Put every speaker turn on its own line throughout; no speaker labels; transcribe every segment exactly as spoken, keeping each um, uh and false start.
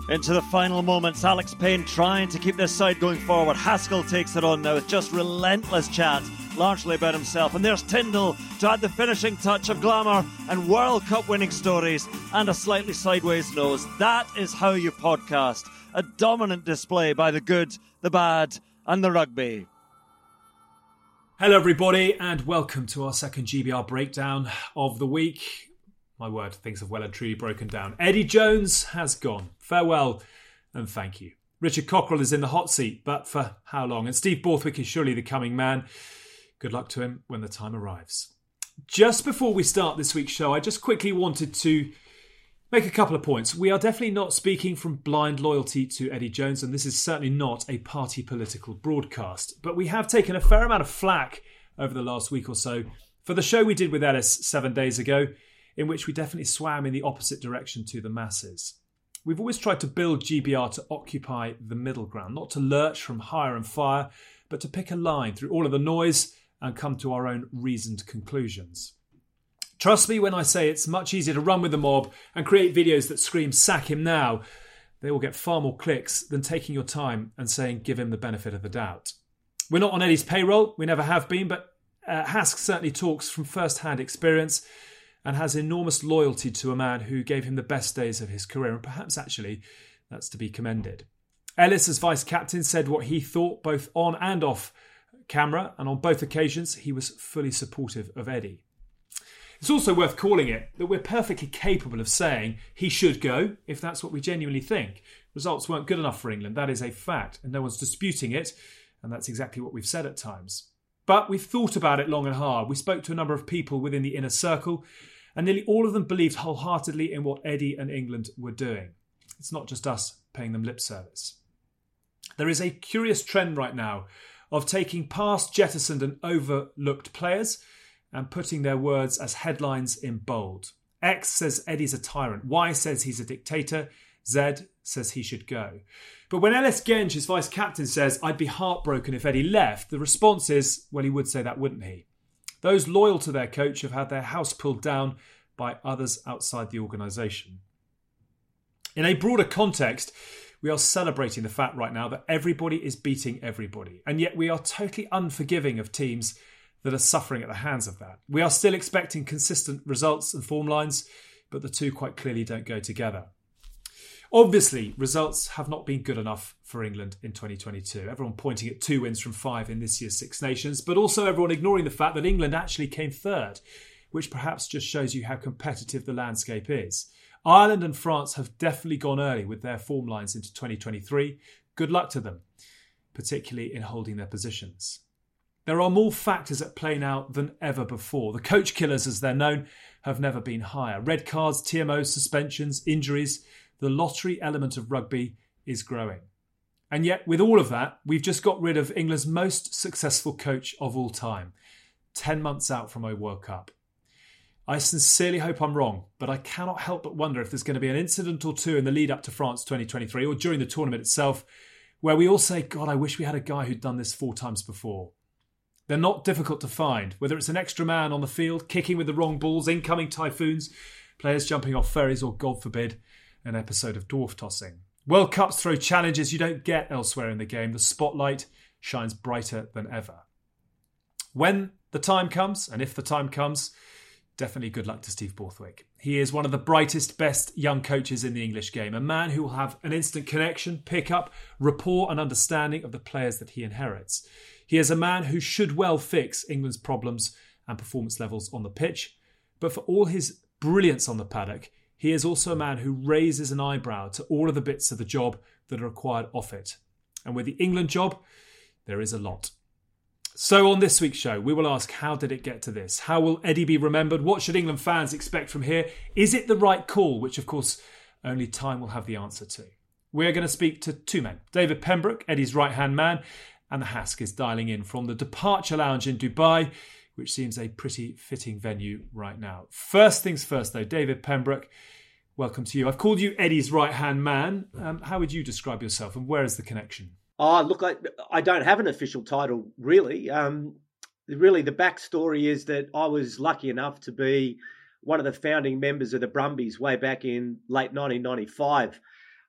Into the final moments, Alex Payne trying to keep this side going forward. Haskell takes it on now with just relentless chat, largely about himself. And there's Tyndall to add the finishing touch of glamour and World Cup winning stories and a slightly sideways nose. That is how you podcast. A dominant display by the good, the bad and the rugby.
Hello everybody and welcome to our second G B R breakdown of the week. My word, things have well and truly broken down. Eddie Jones has gone. Farewell and thank you. Richard Cockerell is in the hot seat, but for how long? And Steve Borthwick is surely the coming man. Good luck to him when the time arrives. Just before we start this week's show, I just quickly wanted to make a couple of points. We are definitely not speaking from blind loyalty to Eddie Jones, and this is certainly not a party political broadcast. But we have taken a fair amount of flack over the last week or so for the show we did with Ellis seven days ago, in which we definitely swam in the opposite direction to the masses. We've always tried to build G B R to occupy the middle ground, not to lurch from hire and fire, but to pick a line through all of the noise and come to our own reasoned conclusions. Trust me when I say it's much easier to run with the mob and create videos that scream, sack him now. They will get far more clicks than taking your time and saying, give him the benefit of the doubt. We're not on Eddie's payroll, we never have been, but uh, Hask certainly talks from first-hand experience and has enormous loyalty to a man who gave him the best days of his career, and perhaps actually that's to be commended. Ellis, as vice-captain, said what he thought both on and off camera, and on both occasions he was fully supportive of Eddie. It's also worth calling it that we're perfectly capable of saying he should go if that's what we genuinely think. Results weren't good enough for England, that is a fact, and no one's disputing it, and that's exactly what we've said at times. But we've thought about it long and hard. We spoke to a number of people within the inner circle, and nearly all of them believed wholeheartedly in what Eddie and England were doing. It's not just us paying them lip service. There is a curious trend right now of taking past jettisoned and overlooked players and putting their words as headlines in bold. X says Eddie's a tyrant. Y says he's a dictator. Z says he should go. But when Ellis Genge, his vice-captain, says, I'd be heartbroken if Eddie left, the response is, well, he would say that, wouldn't he? Those loyal to their coach have had their house pulled down by others outside the organisation. In a broader context, we are celebrating the fact right now that everybody is beating everybody, and yet we are totally unforgiving of teams that are suffering at the hands of that. We are still expecting consistent results and form lines, but the two quite clearly don't go together. Obviously, results have not been good enough for England in twenty twenty-two. Everyone pointing at two wins from five in this year's Six Nations, but also everyone ignoring the fact that England actually came third, which perhaps just shows you how competitive the landscape is. Ireland and France have definitely gone early with their form lines into twenty twenty-three. Good luck to them, particularly in holding their positions. There are more factors at play now than ever before. The coach killers, as they're known, have never been higher. Red cards, T M Os, suspensions, injuries. The lottery element of rugby is growing. And yet, with all of that, we've just got rid of England's most successful coach of all time, ten months out from a World Cup. I sincerely hope I'm wrong, but I cannot help but wonder if there's going to be an incident or two in the lead up to France twenty twenty-three or during the tournament itself where we all say, God, I wish we had a guy who'd done this four times before. They're not difficult to find, whether it's an extra man on the field, kicking with the wrong balls, incoming typhoons, players jumping off ferries, or, God forbid, an episode of dwarf tossing. World Cups throw challenges you don't get elsewhere in the game. The spotlight shines brighter than ever. When the time comes, and if the time comes, definitely good luck to Steve Borthwick. He is one of the brightest, best young coaches in the English game, a man who will have an instant connection, pick up, rapport and understanding of the players that he inherits. He is a man who should well fix England's problems and performance levels on the pitch, but for all his brilliance on the paddock, he is also a man who raises an eyebrow to all of the bits of the job that are required off it. And with the England job, there is a lot. So on this week's show, we will ask, how did it get to this? How will Eddie be remembered? What should England fans expect from here? Is it the right call? Which, of course, only time will have the answer to. We're going to speak to two men. David Pembroke, Eddie's right-hand man, and the Hask is dialing in from the Departure Lounge in Dubai, which seems a pretty fitting venue right now. First things first, though, David Pembroke, welcome to you. I've called you Eddie's right-hand man. Um, how would you describe yourself, and where is the connection?
Oh, look, I, I don't have an official title, really. Um, really, the backstory is that I was lucky enough to be one of the founding members of the Brumbies way back in late nineteen ninety-five.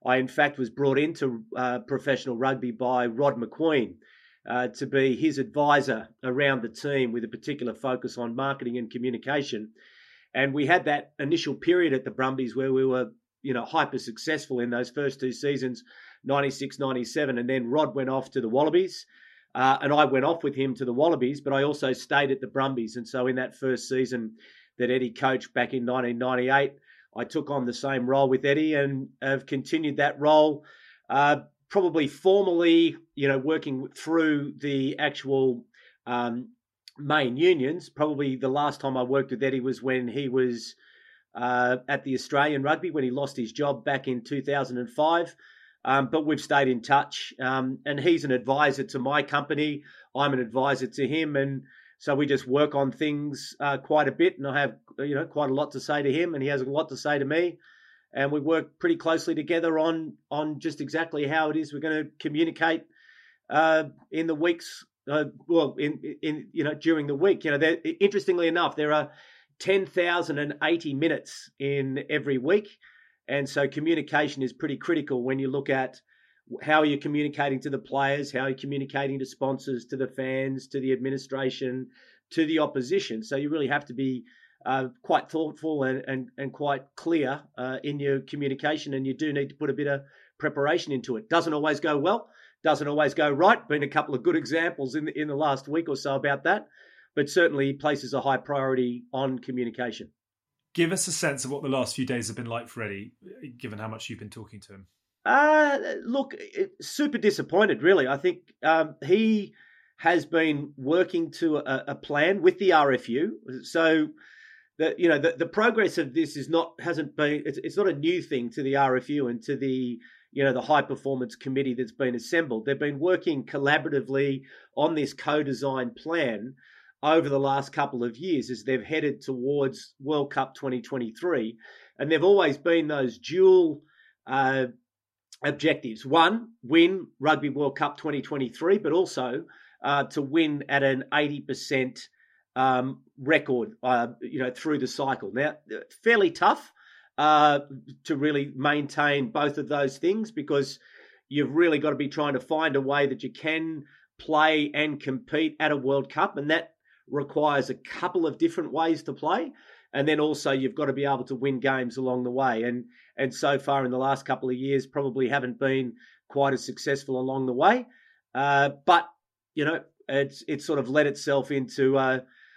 I, in fact, was brought into uh, professional rugby by Rod McQueen uh, to be his advisor around the team with a particular focus on marketing and communication. And we had that initial period at the Brumbies where we were, you know, hyper successful in those first two seasons, ninety-six, ninety-seven. And then Rod went off to the Wallabies. Uh, and I went off with him to the Wallabies, but I also stayed at the Brumbies. And so in that first season that Eddie coached back in nineteen ninety-eight, I took on the same role with Eddie and have continued that role, uh, probably formally, you know, working through the actual um, main unions. Probably the last time I worked with Eddie was when he was uh, at the Australian Rugby, when he lost his job back in two thousand five. Um, but we've stayed in touch, um, and he's an advisor to my company. I'm an advisor to him, and so we just work on things uh, quite a bit. And I have, you know, quite a lot to say to him, and he has a lot to say to me. And we work pretty closely together on on just exactly how it is we're going to communicate uh, in the weeks. Uh, well, in in you know during the week, you know, there, interestingly enough, there are ten thousand eighty minutes in every week. And so communication is pretty critical when you look at how you're communicating to the players, how you're communicating to sponsors, to the fans, to the administration, to the opposition. So you really have to be uh, quite thoughtful and, and, and quite clear uh, in your communication. And you do need to put a bit of preparation into it. Doesn't always go well, doesn't always go right. Been a couple of good examples in the, in the last week or so about that, but certainly places a high priority on communication.
Give us a sense of what the last few days have been like for Eddie, given how much you've been talking to him.
Uh, look, it, super disappointed, really. I think um, he has been working to a, a plan with the R F U. So, the, you know, the, the progress of this is not hasn't been. It's, it's not a new thing to the R F U and to the you know the high performance committee that's been assembled. They've been working collaboratively on this co-design plan over the last couple of years as they've headed towards World Cup twenty twenty-three. And they've always been those dual uh, objectives. One, win Rugby World Cup twenty twenty-three, but also uh, to win at an eighty percent um, record, uh, you know, through the cycle. Now, fairly tough uh, to really maintain both of those things because you've really got to be trying to find a way that you can play and compete at a World Cup. And that requires a couple of different ways to play. And then also you've got to be able to win games along the way. And and so far in the last couple of years, probably haven't been quite as successful along the way. Uh, but, you know, it's it's sort of led itself into, uh,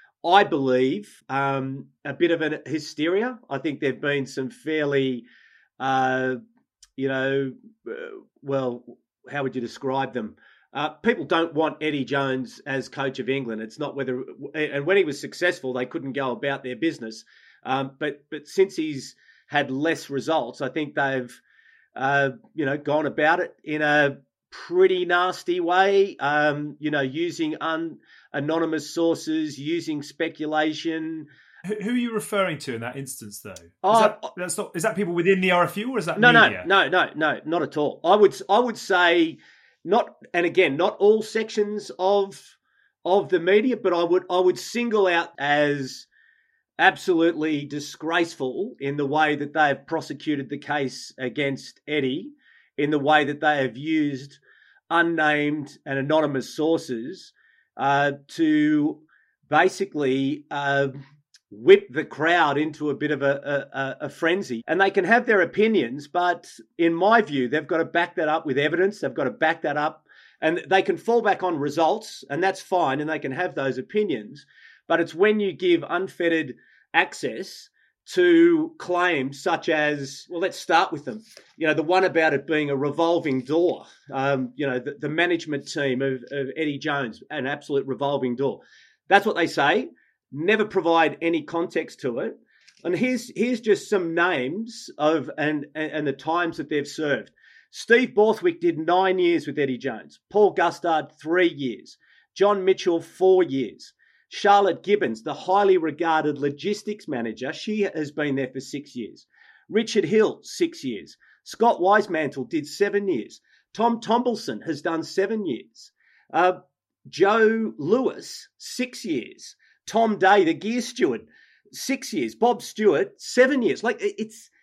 I believe, um, a bit of an hysteria. I think there've been some fairly, uh, you know, uh, well, how would you describe them? Uh, people don't want Eddie Jones as coach of England. It's not whether, and when he was successful, they couldn't go about their business. Um, but but since he's had less results, I think they've, uh, you know, gone about it in a pretty nasty way. Um, you know, using un, anonymous sources, using speculation.
Who, who are you referring to in that instance, though? Is,
Oh,
that, that's not, is that people within the R F U or is that
no,
media?
no, no, no, no, not at all. I would I would say. Not, and again, not all sections of of the media, but I would I would single out as absolutely disgraceful in the way that they have prosecuted the case against Eddie, in the way that they have used unnamed and anonymous sources uh, to basically uh, whip the crowd into a bit of a, a, a frenzy. And they can have their opinions, but in my view, they've got to back that up with evidence. They've got to back that up, and they can fall back on results, and that's fine, and they can have those opinions. But it's when you give unfettered access to claims such as, well, let's start with them. You know, the one about it being a revolving door. Um, you know, the, the management team of, of Eddie Jones, an absolute revolving door. That's what they say. Never provide any context to it. And here's here's just some names of and, and, and the times that they've served. Steve Borthwick did nine years with Eddie Jones. Paul Gustard, three years. John Mitchell, four years. Charlotte Gibbons, the highly regarded logistics manager, she has been there for six years. Richard Hill, six years. Scott Wisemantle did seven years. Tom Tombleson has done seven years. Uh, Joe Lewis, six years. Tom Day, the gear steward, six years. Bob Stewart, seven years. Like it's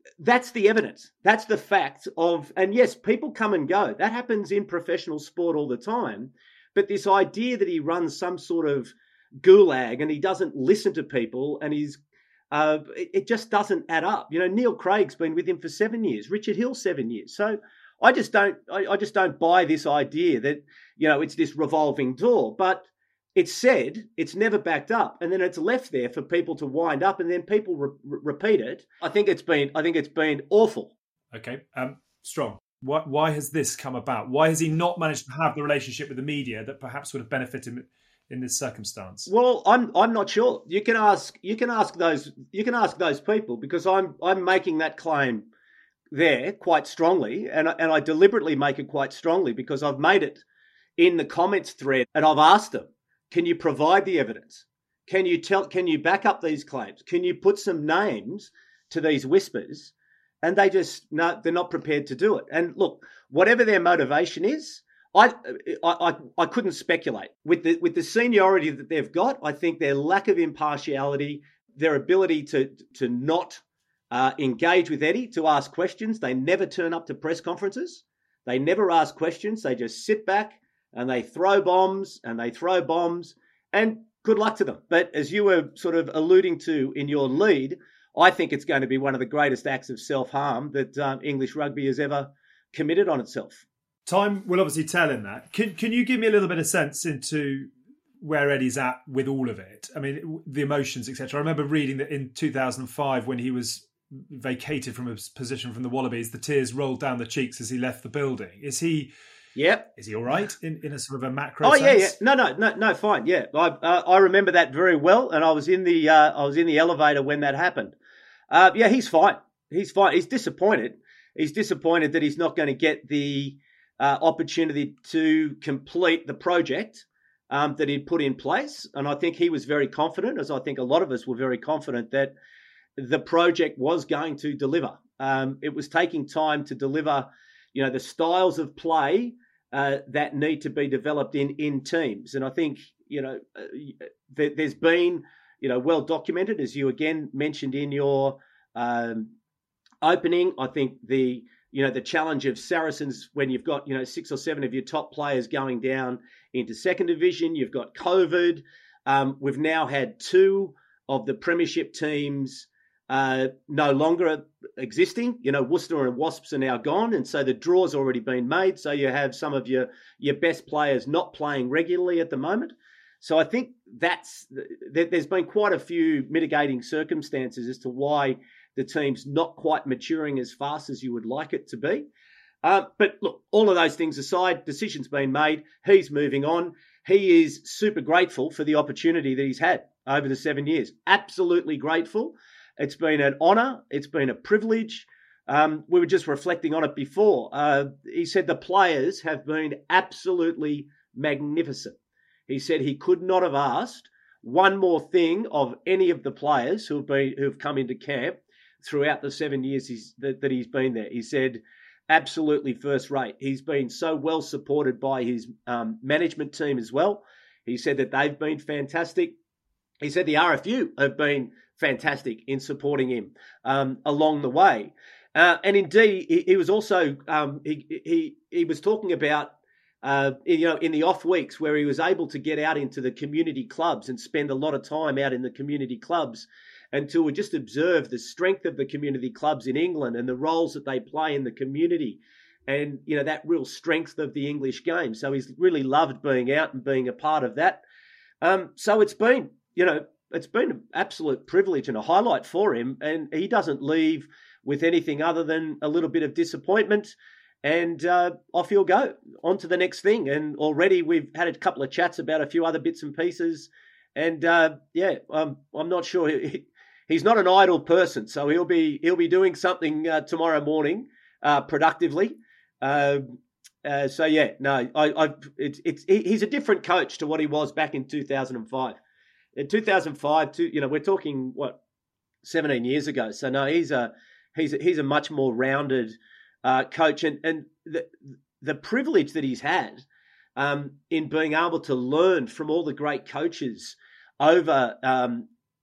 that's the evidence. That's the fact of, and yes, people come and go. That happens in professional sport all the time. But this idea that he runs some sort of gulag and he doesn't listen to people and he's, uh, it, it just doesn't add up. You know, Neil Craig's been with him for seven years, Richard Hill seven years. So I just don't, I, I just don't buy this idea that, you know, it's this revolving door. But it's said, it's never backed up, and then it's left there for people to wind up, and then people re- repeat it. I think it's been, I think it's been awful.
Okay, um, Strong. Why, why has this come about? Why has he not managed to have the relationship with the media that perhaps would have benefited him in this circumstance?
Well, I'm, I'm not sure. You can ask, you can ask those, you can ask those people, because I'm, I'm making that claim there quite strongly, and and I deliberately make it quite strongly because I've made it in the comments thread, and I've asked them, can you provide the evidence? Can you tell? Can you back up these claims? Can you put some names to these whispers? And they just no, they're not prepared to do it. And look, whatever their motivation is, I I I, I couldn't speculate with the with the seniority that they've got. I think their lack of impartiality, their ability to to not uh, engage with Eddie, to ask questions. They never turn up to press conferences. They never ask questions. They just sit back and they throw bombs and they throw bombs, and good luck to them. But as you were sort of alluding to in your lead, I think it's going to be one of the greatest acts of self-harm that um, English rugby has ever committed on itself.
Time will obviously tell in that. Can, can you give me a little bit of sense into where Eddie's at with all of it? I mean, the emotions, et cetera. I remember reading that in two thousand five, when he was vacated from his position from the Wallabies, the tears rolled down the cheeks as he left the building. Is he...
Yep.
Is he all right in, in a sort of a macro
oh,
sense?
yeah, yeah. No, no, no, no, fine. Yeah. I uh, I remember that very well, and I was in the uh, I was in the elevator when that happened. Uh, yeah, he's fine. He's fine. He's disappointed. He's disappointed that he's not going to get the uh, opportunity to complete the project um, that he'd put in place. And I think he was very confident, as I think a lot of us were very confident, that the project was going to deliver. Um, it was taking time to deliver, you know, the styles of play Uh, that need to be developed in, in teams. And I think, you know, uh, there, there's been, you know, well documented, as you again mentioned in your um, opening. I think the, you know, the challenge of Saracens when you've got, you know, six or seven of your top players going down into second division, you've got COVID. Um, we've now had two of the premiership teams Uh, no longer existing. You know, Worcester and Wasps are now gone, and so the draw's already been made. So you have some of your your best players not playing regularly at the moment. So I think that's there's been quite a few mitigating circumstances as to why the team's not quite maturing as fast as you would like it to be. Uh, but look, all of those things aside, decision's been made. He's moving on. He is super grateful for the opportunity that he's had over the seven years. Absolutely grateful. It's been an honour. It's been a privilege. Um, we were just reflecting on it before. Uh, he said the players have been absolutely magnificent. He said he could not have asked one more thing of any of the players who have been who have come into camp throughout the seven years he's, that, that he's been there. He said absolutely first rate. He's been so well supported by his um, management team as well. He said that they've been fantastic. He said the R F U have been fantastic in supporting him um, along the way. Uh, and indeed, he, he was also, um, he, he he was talking about, uh, you know, in the off weeks where he was able to get out into the community clubs and spend a lot of time out in the community clubs and to just observe the strength of the community clubs in England and the roles that they play in the community and, you know, that real strength of the English game. So he's really loved being out and being a part of that. Um, so it's been, you know, it's been an absolute privilege and a highlight for him, and he doesn't leave with anything other than a little bit of disappointment, and uh, off he'll go on to the next thing. And already we've had a couple of chats about a few other bits and pieces, and uh, yeah, um, I'm not sure. He, he's not an idle person, so he'll be he'll be doing something uh, tomorrow morning uh, productively. Uh, uh, so yeah, no, I, I it's it's he's a different coach to what he was back in two thousand five. In two thousand five, two, you know, we're talking what seventeen years ago. So no, he's a he's a, he's a much more rounded uh, coach, and and the the privilege that he's had um, in being able to learn from all the great coaches over um,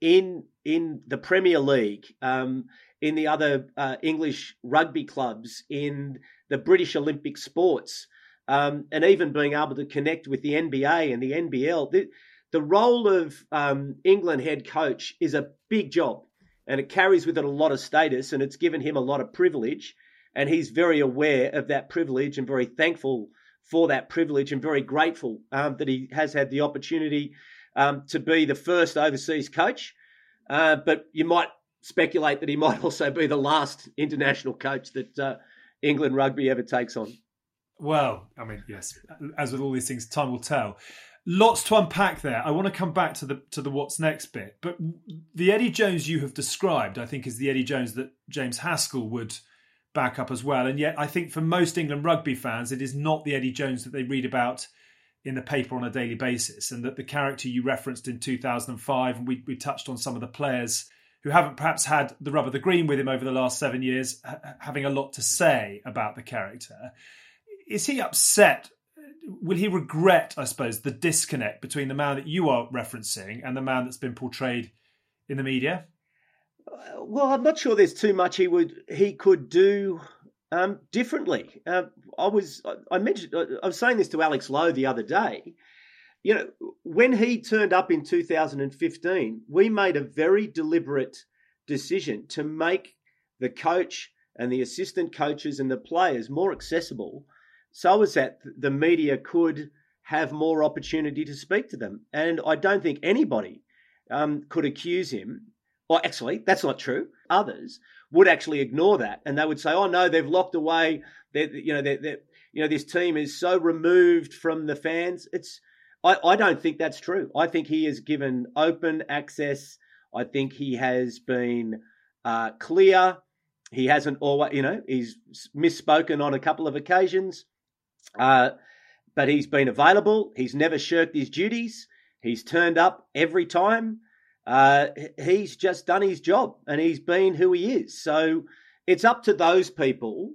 in in the Premier League, um, in the other uh, English rugby clubs, in the British Olympic sports, um, and even being able to connect with the N B A and the N B L. The, the role of um, England head coach is a big job, and it carries with it a lot of status, and it's given him a lot of privilege, and he's very aware of that privilege and very thankful for that privilege and very grateful um, that he has had the opportunity um, to be the first overseas coach. Uh, but you might speculate that he might also be the last international coach that uh, England rugby ever takes on.
Well, I mean, yes, as with all these things, time will tell. Lots to unpack there. I want to come back to the to the what's next bit. But the Eddie Jones you have described, I think, is the Eddie Jones that James Haskell would back up as well. And yet I think for most England rugby fans, it is not the Eddie Jones that they read about in the paper on a daily basis. And that the character you referenced in two thousand five, and we, we touched on some of the players who haven't perhaps had the rub of the green with him over the last seven years, ha- having a lot to say about the character. Is he upset? Will he regret, I suppose, the disconnect between the man that you are referencing and the man that's been portrayed in the media?
Well, I'm not sure there's too much he would he could do um, differently. Uh, I was I mentioned I was saying this to Alex Lowe the other day. You know, when he turned up in two thousand fifteen, we made a very deliberate decision to make the coach and the assistant coaches and the players more accessible, so as that the media could have more opportunity to speak to them. And I don't think anybody um, could accuse him. Well, actually, that's not true. Others would actually ignore that, and they would say, "Oh no, they've locked away. They're, you know, they're, they're, you know, this team is so removed from the fans." It's, I, I don't think that's true. I think he has given open access. I think he has been uh, clear. He hasn't always, you know, he's misspoken on a couple of occasions, uh, but he's been available. He's never shirked his duties. He's turned up every time. Uh, he's just done his job, and he's been who he is. So it's up to those people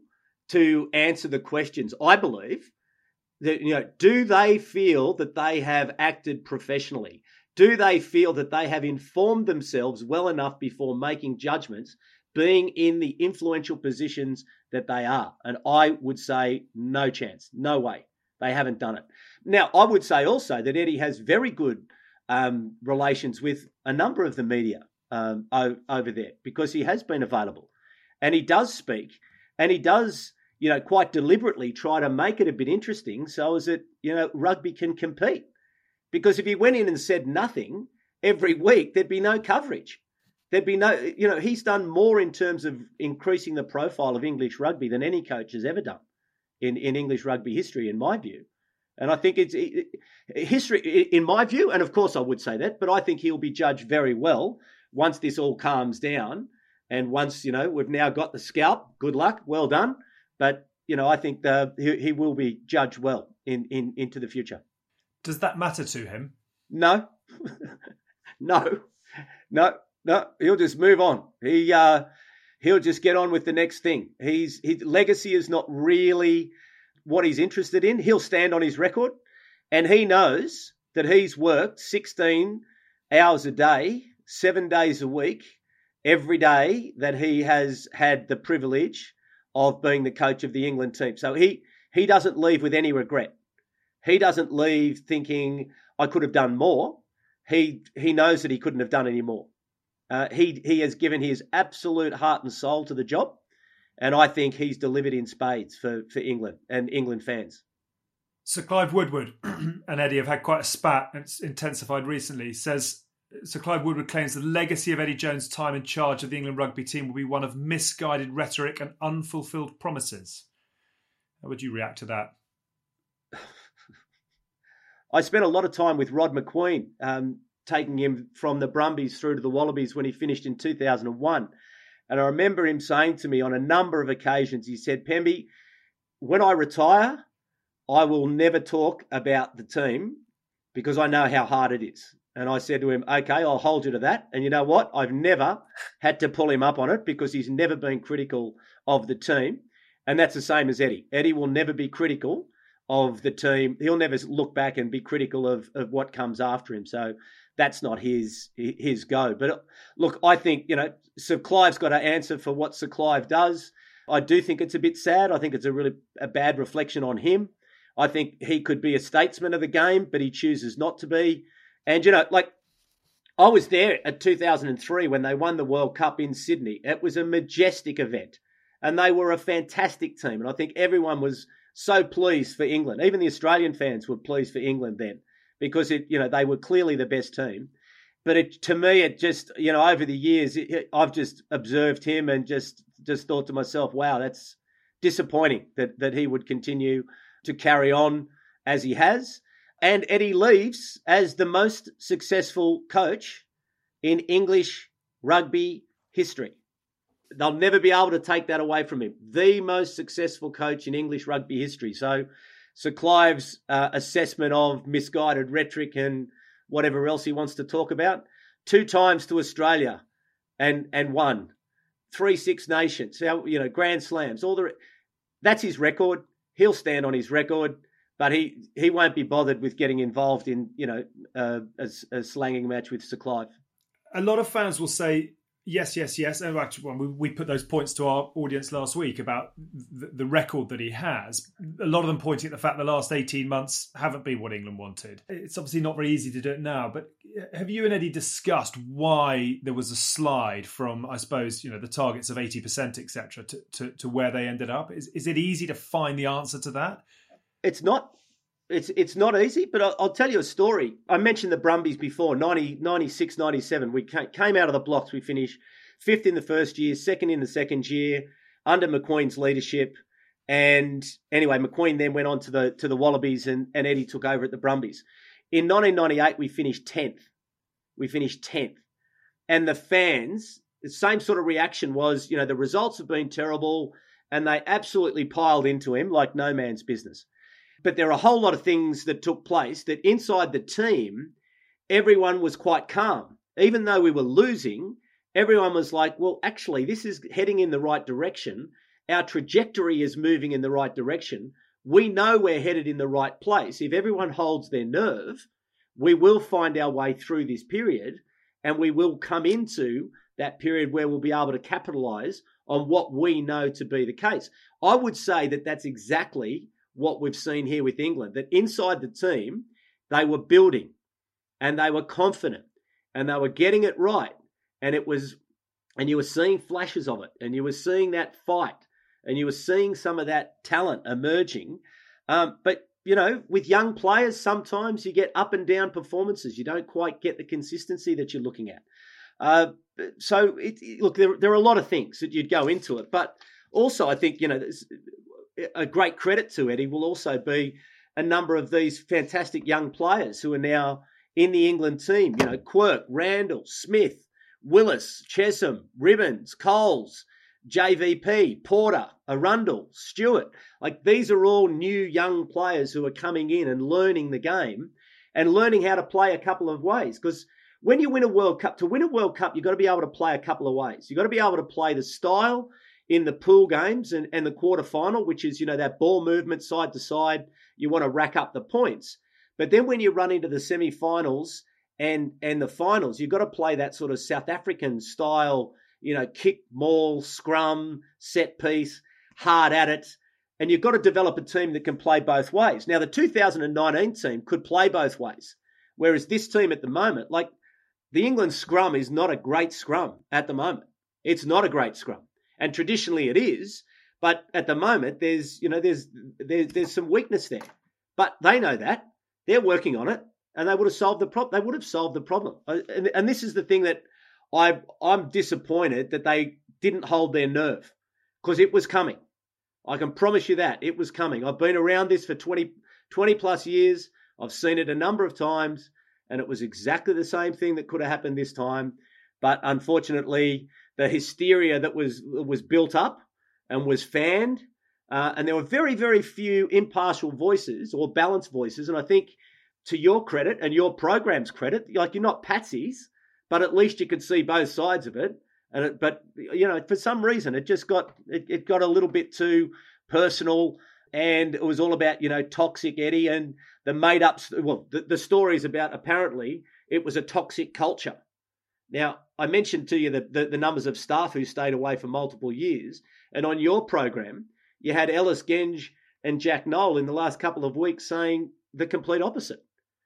to answer the questions. I believe that, you know, do they feel that they have acted professionally? Do they feel that they have informed themselves well enough before making judgments, being in the influential positions that they are? And I would say no chance, no way. They haven't done it. Now, I would say also that Eddie has very good Um, relations with a number of the media um, o- over there, because he has been available, and he does speak, and he does, you know, quite deliberately try to make it a bit interesting so as that, you know, rugby can compete. Because if he went in and said nothing every week, there'd be no coverage. There'd be no, you know, he's done more in terms of increasing the profile of English rugby than any coach has ever done in, in English rugby history, in my view. And I think it's it, history, in my view, and of course I would say that, but I think he'll be judged very well once this all calms down. And once, you know, we've now got the scalp, good luck, well done. But, you know, I think the, he, he will be judged well in, in into the future.
Does that matter to him?
No, no, no, no. He'll just move on. He, uh, he'll just get on with the next thing. He's, his legacy is not really what he's interested in. He'll stand on his record, and he knows that he's worked sixteen hours a day, seven days a week, every day that he has had the privilege of being the coach of the England team. So he, he doesn't leave with any regret. He doesn't leave thinking, I could have done more. He, he knows that he couldn't have done any more. Uh, he, he has given his absolute heart and soul to the job. And I think he's delivered in spades for, for England and England fans.
Sir Clive Woodward and Eddie have had quite a spat, and it's intensified recently. Says Sir Clive Woodward claims the legacy of Eddie Jones' time in charge of the England rugby team will be one of misguided rhetoric and unfulfilled promises. How would you react to that?
I spent a lot of time with Rod McQueen, um, taking him from the Brumbies through to the Wallabies when he finished in two thousand one. And I remember him saying to me on a number of occasions, he said, Pemby, when I retire, I will never talk about the team because I know how hard it is. And I said to him, okay, I'll hold you to that. And you know what? I've never had to pull him up on it because he's never been critical of the team. And that's the same as Eddie. Eddie will never be critical of the team. He'll never look back and be critical of, of what comes after him. So that's not his his go. But look, I think, you know, Sir Clive's got to answer for what Sir Clive does. I do think it's a bit sad. I think it's a really a bad reflection on him. I think he could be a statesman of the game, but he chooses not to be. And, you know, like, I was there at two thousand three when they won the World Cup in Sydney. It was a majestic event, and they were a fantastic team. And I think everyone was so pleased for England. Even the Australian fans were pleased for England then, because it, you know, they were clearly the best team. But it, to me, it just, you know, over the years, it, it, I've just observed him and just just thought to myself, wow, that's disappointing that that he would continue to carry on as he has. And Eddie leaves as the most successful coach in English rugby history. They'll never be able to take that away from him. The most successful coach in English rugby history. So Sir Clive's uh, assessment of misguided rhetoric and whatever else he wants to talk about, two times to Australia and and won. Three Six Nations, you know, Grand Slams, all the that's his record. He'll stand on his record, but he, he won't be bothered with getting involved in, you know, uh, a, a slanging match with Sir Clive.
A lot of fans will say, yes, yes, yes. And actually, well, we, we put those points to our audience last week about the, the record that he has. A lot of them pointing at the fact the last eighteen months haven't been what England wanted. It's obviously not very easy to do it now, but have you and Eddie discussed why there was a slide from, I suppose, you know, the targets of eighty percent, et cetera, to, to, to where they ended up? Is, is it easy to find the answer to that?
It's not. It's it's not easy, but I'll, I'll tell you a story. I mentioned the Brumbies before, ninety, ninety-six, ninety-seven. We came out of the blocks. We finished fifth in the first year, second in the second year, under McQueen's leadership. And anyway, McQueen then went on to the to the Wallabies, and, and Eddie took over at the Brumbies. In nineteen ninety-eight, we finished tenth. We finished tenth. And the fans, the same sort of reaction was, you know, the results have been terrible, and they absolutely piled into him like no man's business. But there are a whole lot of things that took place that inside the team, everyone was quite calm. Even though we were losing, everyone was like, well, actually, this is heading in the right direction. Our trajectory is moving in the right direction. We know we're headed in the right place. If everyone holds their nerve, we will find our way through this period, and we will come into that period where we'll be able to capitalise on what we know to be the case. I would say that that's exactly what we've seen here with England, that inside the team, they were building and they were confident and they were getting it right. And it was, and you were seeing flashes of it, and you were seeing that fight, and you were seeing some of that talent emerging. Um, but, you know, with young players, sometimes you get up and down performances. You don't quite get the consistency that you're looking at. Uh, so, it, look, there, there are a lot of things that you'd go into it. But also, I think, you know, there's, a great credit to Eddie will also be a number of these fantastic young players who are now in the England team. You know, Quirk, Randall, Smith, Willis, Chesham, Ribbons, Coles, J V P, Porter, Arundel, Stewart. Like, these are all new young players who are coming in and learning the game and learning how to play a couple of ways. Because when you win a World Cup, to win a World Cup, you've got to be able to play a couple of ways. You've got to be able to play the style in the pool games and, and the quarterfinal, which is, you know, that ball movement side to side. You want to rack up the points. But then when you run into the semi-finals and, and the finals, you've got to play that sort of South African style, you know, kick, maul, scrum, set piece, hard at it. And you've got to develop a team that can play both ways. Now, the two thousand nineteen team could play both ways, whereas this team at the moment, like, the England scrum is not a great scrum at the moment. It's not a great scrum. And traditionally it is, but at the moment there's, you know, there's, there's there's some weakness there. But they know that. They're working on it, and they would have solved the problem. They would have solved the problem. And, and this is the thing that I I'm disappointed that they didn't hold their nerve, because it was coming. I can promise you that it was coming. I've been around this for twenty, twenty plus years. I've seen it a number of times, and it was exactly the same thing that could have happened this time. But unfortunately, the hysteria that was was built up and was fanned, uh, and there were very, very few impartial voices or balanced voices. And I think, to your credit and your program's credit, like, you're not patsies, but at least you could see both sides of it. And it, but you know, for some reason, it just got it, it got a little bit too personal, and it was all about, you know, toxic Eddie and the made up. Well, the, the stories about apparently it was a toxic culture. Now, I mentioned to you the, the, the numbers of staff who stayed away for multiple years. And on your program, you had Ellis Genge and Jack Noel in the last couple of weeks saying the complete opposite.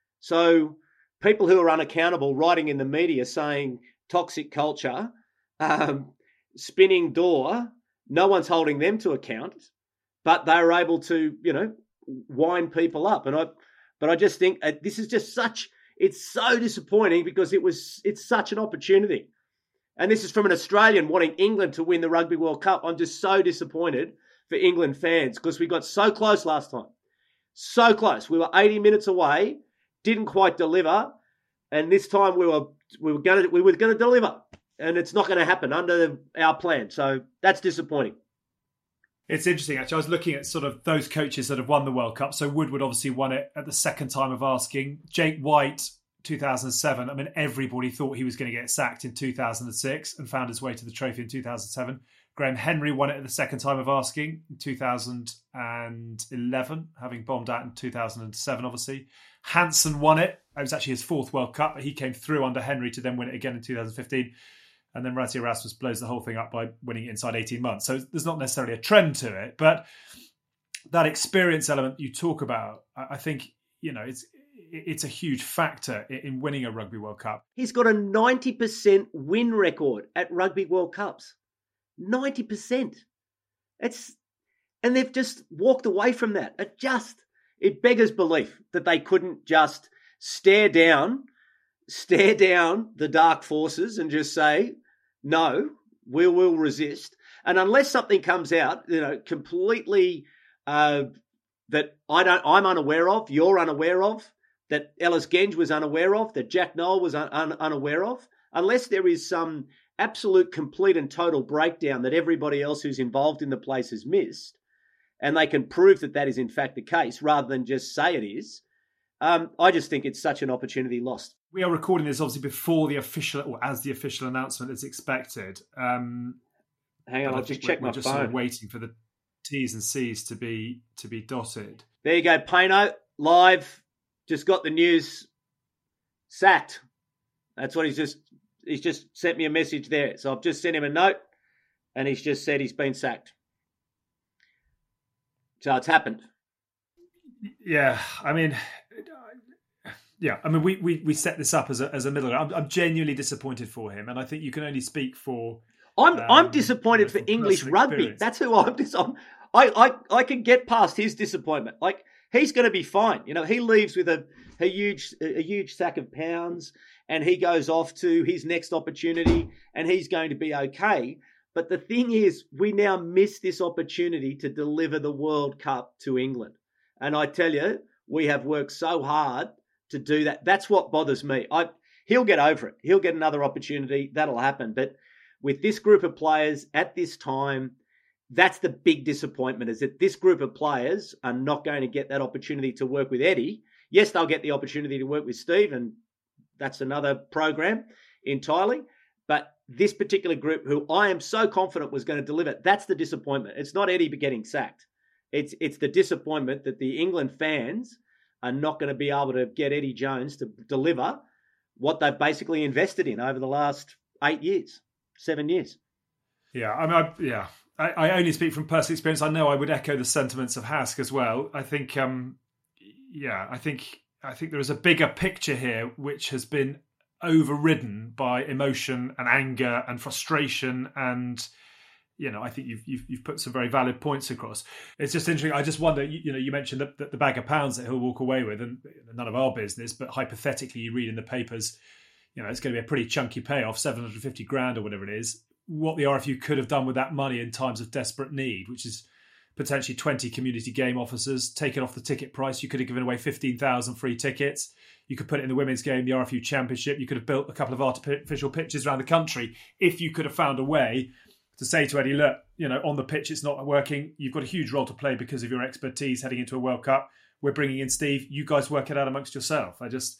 So people who are unaccountable writing in the media saying toxic culture, um, spinning door, no one's holding them to account, but they were able to, you know, wind people up. And I, but I just think uh, this is just such, it's so disappointing because it was, it's such an opportunity. And this is from an Australian wanting England to win the Rugby World Cup. I'm just so disappointed for England fans because we got so close last time. So close. We were eighty minutes away, didn't quite deliver. And this time we were, we were going to, we were going to deliver. And it's not going to happen under our plan. So that's disappointing.
It's interesting, actually. I was looking at sort of those coaches that have won the World Cup. So Woodward obviously won it at the second time of asking. Jake White, two thousand seven. I mean, everybody thought he was going to get sacked in two thousand six and found his way to the trophy in two thousand seven. Graham Henry won it at the second time of asking in two thousand eleven, having bombed out in two thousand seven, obviously. Hansen won it. It was actually his fourth World Cup, but he came through under Henry to then win it again in two thousand fifteen. And then Rassie Erasmus blows the whole thing up by winning it inside eighteen months. So there's not necessarily a trend to it, but that experience element you talk about, I think, you know, it's it's a huge factor in winning a Rugby World Cup.
He's got a ninety percent win record at Rugby World Cups. ninety percent. It's, and they've just walked away from that. It just, it beggars belief that they couldn't just stare down, stare down the dark forces and just say, no, we will resist. And unless something comes out, you know, completely uh, that I don't, I'm unaware of, you're unaware of, that Ellis Genge was unaware of, that Jack Noel was un- un- unaware of, unless there is some absolute, complete and total breakdown that everybody else who's involved in the place has missed, and they can prove that that is in fact the case rather than just say it is, um, I just think it's such an opportunity lost.
We are recording this obviously before the official, or as the official announcement is expected. Um,
Hang on, I'll just check
we're,
my
we're just
phone.
Sort of waiting for the T's and C's to be to be dotted.
There you go, Payno, live. Just got the news. Sacked. That's what he's just. He's just sent me a message there. So I've just sent him a note, and he's just said he's been sacked. So it's happened.
Yeah, I mean, yeah, I mean, we we, we set this up as a as a middle. I'm, I'm genuinely disappointed for him, and I think you can only speak for.
I'm
um,
I'm disappointed
you know,
for English rugby.
Experience.
That's who I'm. Dis- I'm I, I I can get past his disappointment. Like, he's going to be fine. You know, he leaves with a a huge a huge sack of pounds, and he goes off to his next opportunity, and he's going to be okay. But the thing is, we now miss this opportunity to deliver the World Cup to England. And I tell you, we have worked so hard to do that. That's what bothers me. I he'll get over it. He'll get another opportunity. That'll happen. But with this group of players at this time, that's the big disappointment, is that this group of players are not going to get that opportunity to work with Eddie. Yes, they'll get the opportunity to work with Steve, and that's another program entirely. But this particular group, who I am so confident was going to deliver, that's the disappointment. It's not Eddie getting sacked. It's it's the disappointment that the England fans are not going to be able to get Eddie Jones to deliver what they've basically invested in over the last eight years, seven years.
Yeah, I mean, I, yeah, I, I only speak from personal experience. I know I would echo the sentiments of Hask as well. I think, um, yeah, I think I think there is a bigger picture here which has been overridden by emotion and anger and frustration, and you know, I think you've you've, you've put some very valid points across. It's just interesting. I just wonder, you, you know, you mentioned the, the bag of pounds that he'll walk away with, and none of our business, but hypothetically, you read in the papers, you know, it's going to be a pretty chunky payoff, seven hundred fifty grand or whatever it is. What the R F U could have done with that money in times of desperate need, which is potentially twenty community game officers, taken off the ticket price. You could have given away fifteen thousand free tickets. You could put it in the women's game, the R F U Championship. You could have built a couple of artificial pitches around the country if you could have found a way to say to Eddie, look, you know, on the pitch it's not working. You've got a huge role to play because of your expertise heading into a World Cup. We're bringing in Steve. You guys work it out amongst yourself. I just,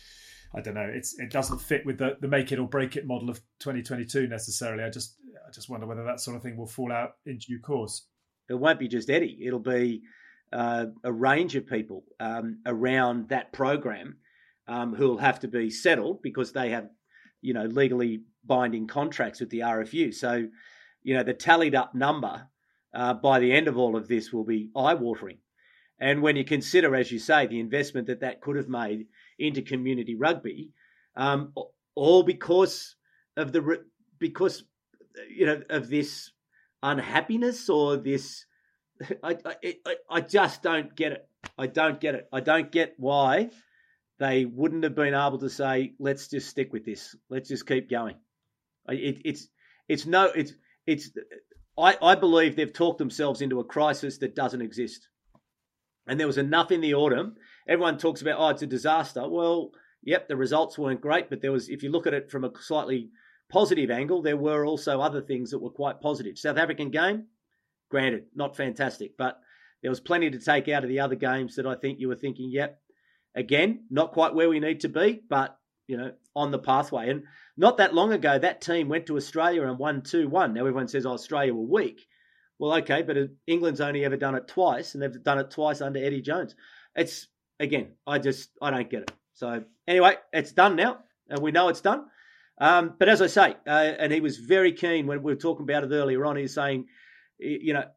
I don't know. It's it doesn't fit with the, the make it or break it model of twenty twenty-two necessarily. I just I just wonder whether that sort of thing will fall out in due course.
It won't be just Eddie. It'll be uh, a range of people um, around that program. um, who will have to be settled because they have, you know, legally binding contracts with the R F U. So, you know, the tallied up number uh, by the end of all of this will be eye-watering. And when you consider, as you say, the investment that that could have made into community rugby, um, all because of the because you know of this unhappiness or this, I I, I just don't get it. I don't get it. I don't get why they wouldn't have been able to say, let's just stick with this. Let's just keep going. It, it's it's no it's it's. I, I believe they've talked themselves into a crisis that doesn't exist. And there was enough in the autumn. Everyone talks about, oh, it's a disaster. Well, yep, the results weren't great, but there was, if you look at it from a slightly positive angle, there were also other things that were quite positive. South African game, granted, not fantastic, but there was plenty to take out of the other games that I think you were thinking, yep, again, not quite where we need to be, but, you know, on the pathway. And not that long ago, that team went to Australia and won two one. Now everyone says, oh, Australia were weak. Well, okay, but England's only ever done it twice, and they've done it twice under Eddie Jones. It's, again, I just, I don't get it. So anyway, it's done now, and we know it's done. Um, but as I say, uh, and he was very keen when we were talking about it earlier on, he's saying, you know,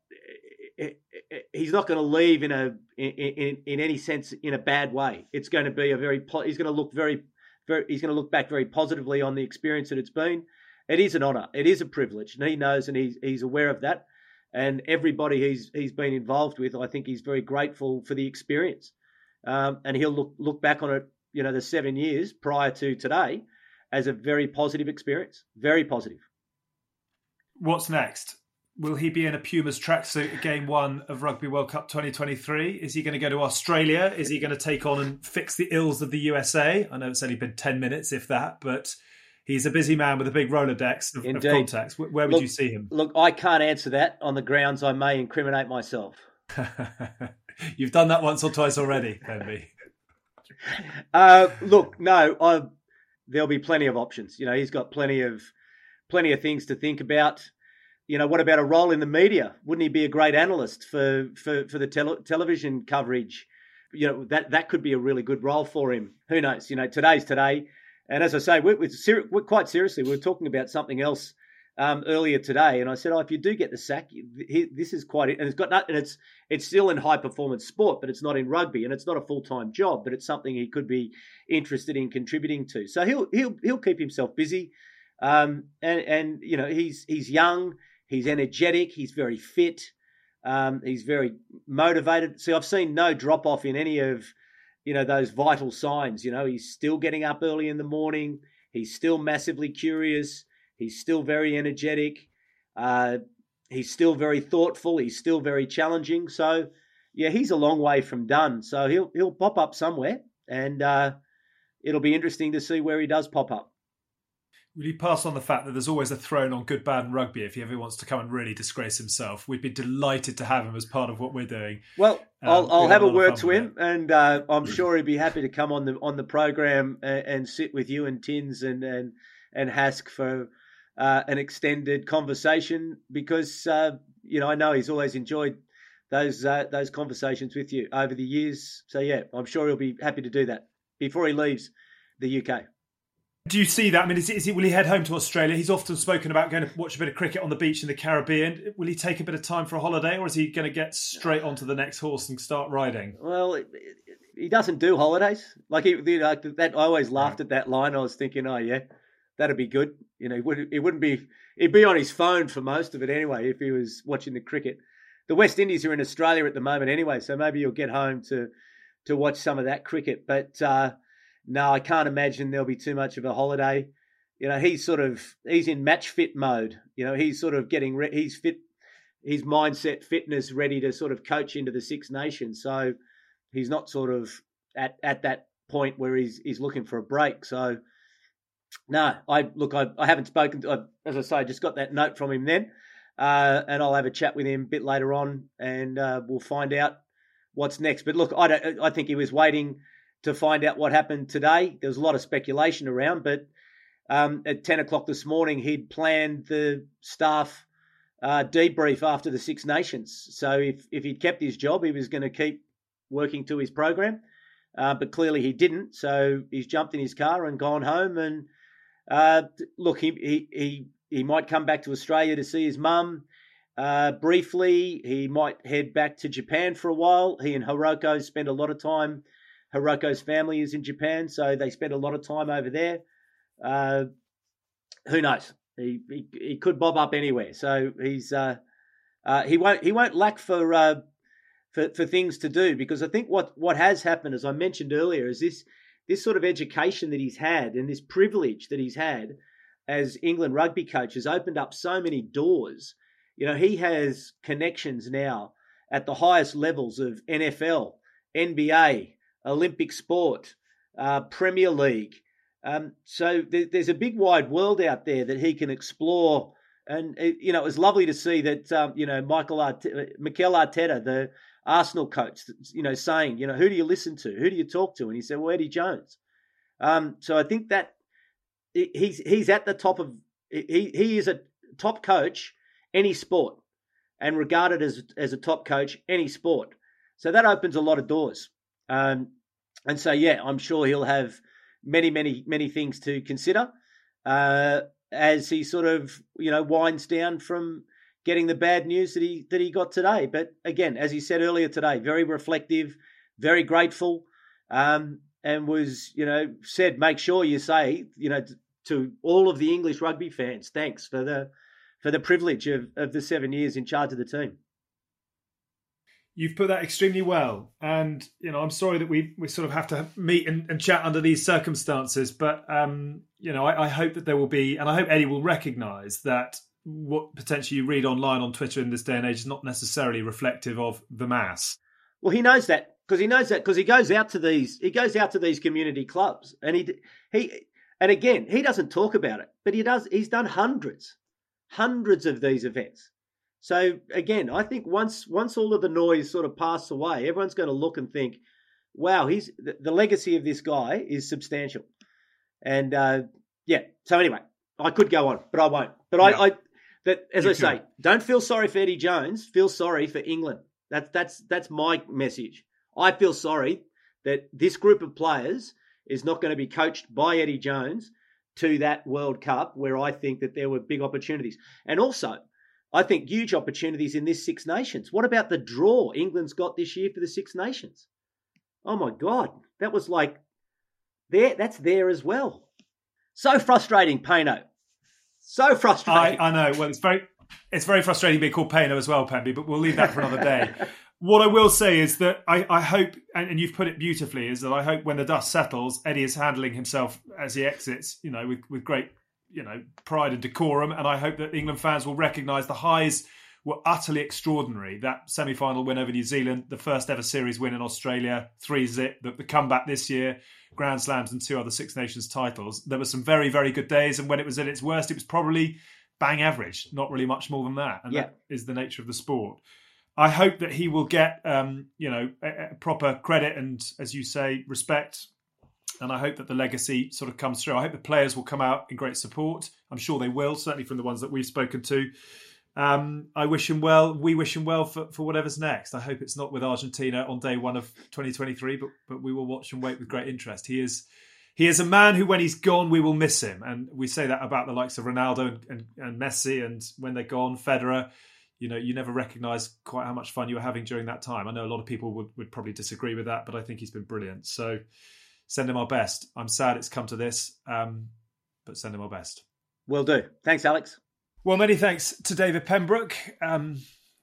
he's not going to leave in a, in, in, in any sense, in a bad way. It's going to be a very, he's going to look very, very, he's going to look back very positively on the experience that it's been. It is an honour. It is a privilege, and he knows, and he's, he's aware of that. And everybody he's he's been involved with, I think he's very grateful for the experience. Um, and he'll look look back on it, you know, the seven years prior to today as a very positive experience. Very positive.
What's next? Will he be in a Pumas tracksuit at Game One of Rugby World Cup twenty twenty-three? Is he going to go to Australia? Is he going to take on and fix the ills of the U S A? I know it's only been ten minutes, if that, but he's a busy man with a big Rolodex of, of contacts. Where would
look,
you see him?
Look, I can't answer that on the grounds I may incriminate myself.
You've done that once or twice already, Benby.
uh, look, no, I, there'll be plenty of options. You know, he's got plenty of plenty of things to think about. You know, what about a role in the media? Wouldn't he be a great analyst for for, for the tele- television coverage? You know, that, that could be a really good role for him. Who knows? You know, today's today. And as I say, we're, we're, ser- we're quite seriously, we were talking about something else um, earlier today, and I said, "Oh, if you do get the sack, he, this is quite." And it's got not, and it's it's still in high performance sport, but it's not in rugby, and it's not a full time job, but it's something he could be interested in contributing to. So he'll he'll he'll keep himself busy, um, and and you know he's he's young, he's energetic, he's very fit, um, he's very motivated. See, I've seen no drop off in any of, you know, those vital signs. You know, he's still getting up early in the morning. He's still massively curious. He's still very energetic. Uh, he's still very thoughtful. He's still very challenging. So, yeah, he's a long way from done. So he'll he'll pop up somewhere, and uh, it'll be interesting to see where he does pop up.
Will you pass on the fact that there's always a throne on good, bad and rugby if he ever wants to come and really disgrace himself? We'd be delighted to have him as part of what we're doing.
Well,
um,
I'll, I'll have a word to him,
it.
and uh, I'm sure he'd be happy to come on the on the program and, and sit with you and Tins and and, and Hask for uh, an extended conversation, because uh, you know I know he's always enjoyed those uh, those conversations with you over the years. So yeah, I'm sure he'll be happy to do that before he leaves the U K.
Do you see that? I mean, is, is he, will he head home to Australia? He's often spoken about going to watch a bit of cricket on the beach in the Caribbean. Will he take a bit of time for a holiday, or is he going to get straight onto the next horse and start riding?
Well, it, it, he doesn't do holidays. Like, he, you know, that, I always laughed at that line. I was thinking, oh yeah, that'd be good. You know, it wouldn't, it wouldn't be. He'd be on his phone for most of it anyway if he was watching the cricket. The West Indies are in Australia at the moment anyway, so maybe you'll get home to to watch some of that cricket. But uh, no, I can't imagine there'll be too much of a holiday. You know, he's sort of he's in match fit mode. You know, he's sort of getting re- he's fit, his mindset, fitness ready to sort of coach into the Six Nations. So he's not sort of at, at that point where he's he's looking for a break. So no, I look, I, I haven't spoken to, I, as I say, I just got that note from him then, uh, and I'll have a chat with him a bit later on, and uh, we'll find out what's next. But look, I don't, I think he was waiting to find out what happened today. There was a lot of speculation around, but um, at ten o'clock this morning, he'd planned the staff uh, debrief after the Six Nations. So if, if he'd kept his job, he was going to keep working to his program. uh, but clearly he didn't. So he's jumped in his car and gone home. And uh, look, he, he he he might come back to Australia to see his mum uh, briefly. He might head back to Japan for a while. He and Hiroko spend a lot of time. Hiroko's family is in Japan, so they spend a lot of time over there. Uh, who knows? He, he he could bob up anywhere. So he's uh, uh, he won't he won't lack for. Uh, For, for things to do, because I think what, what has happened, as I mentioned earlier, is this this sort of education that he's had and this privilege that he's had as England rugby coach has opened up so many doors. You know, he has connections now at the highest levels of N F L, N B A, Olympic sport, uh, Premier League. Um, so there, there's a big wide world out there that he can explore. And, it, you know, it was lovely to see that, um, you know, Michael Arteta, Mikel Arteta, the Arsenal coach, you know, saying, you know, who do you listen to? Who do you talk to? And he said, well, Eddie Jones. Um, so I think that he's he's at the top of, he he is a top coach, any sport, and regarded as as a top coach, any sport. So that opens a lot of doors. Um, and so, yeah, I'm sure he'll have many, many, many things to consider uh, as he sort of, you know, winds down from getting the bad news that he that he got today. But again, as he said earlier today, very reflective, very grateful, um, and was, you know, said, make sure you say, you know, to, to all of the English rugby fans, thanks for the for the privilege of, of the seven years in charge of the team.
You've put that extremely well. And, you know, I'm sorry that we, we sort of have to meet and, and chat under these circumstances. But, um, you know, I, I hope that there will be, and I hope Eddie will recognise that what potentially you read online on Twitter in this day and age is not necessarily reflective of the mass.
Well, he knows that because he knows that because he goes out to these he goes out to these community clubs and he he and again he doesn't talk about it, but he does. He's done hundreds, hundreds of these events. So again, I think once once all of the noise sort of passes away, everyone's going to look and think, "Wow, he's the, the legacy of this guy is substantial." And uh, yeah, so anyway, I could go on, but I won't. But yeah. I. I That, as you I say, could. Don't feel sorry for Eddie Jones. Feel sorry for England. That's that's that's my message. I feel sorry that this group of players is not going to be coached by Eddie Jones to that World Cup, where I think that there were big opportunities, and also I think huge opportunities in this Six Nations. What about the draw England's got this year for the Six Nations? Oh my God, that was like there. That's there as well. So frustrating, Payno. So frustrating.
I, I know. Well, it's very it's very frustrating being called Payno as well, Pemby, but we'll leave that for another day. What I will say is that I, I hope, and, and you've put it beautifully, is that I hope when the dust settles, Eddie is handling himself as he exits, you know, with, with great, you know, pride and decorum. And I hope that England fans will recognise the highs were utterly extraordinary. That semi-final win over New Zealand, the first ever series win in Australia, three zip, the, the comeback this year, Grand Slams and two other Six Nations titles. There were some very, very good days. And when it was at its worst, it was probably bang average, not really much more than that. And yeah. That is the nature of the sport. I hope that he will get, um, you know, a, a proper credit and, as you say, respect. And I hope that the legacy sort of comes through. I hope the players will come out in great support. I'm sure they will, certainly from the ones that we've spoken to. Um, I wish him well. We wish him well for, for whatever's next. I hope it's not with Argentina on day one of twenty twenty-three, but but we will watch and wait with great interest. He is he is a man who, when he's gone, we will miss him. And we say that about the likes of Ronaldo and, and, and Messi. And when they're gone, Federer, you know, you never recognise quite how much fun you were having during that time. I know a lot of people would, would probably disagree with that, but I think he's been brilliant. So send him our best. I'm sad it's come to this, um, but send him our best.
Will do. Thanks, Alex.
Well, many thanks to David Pembroke. Um,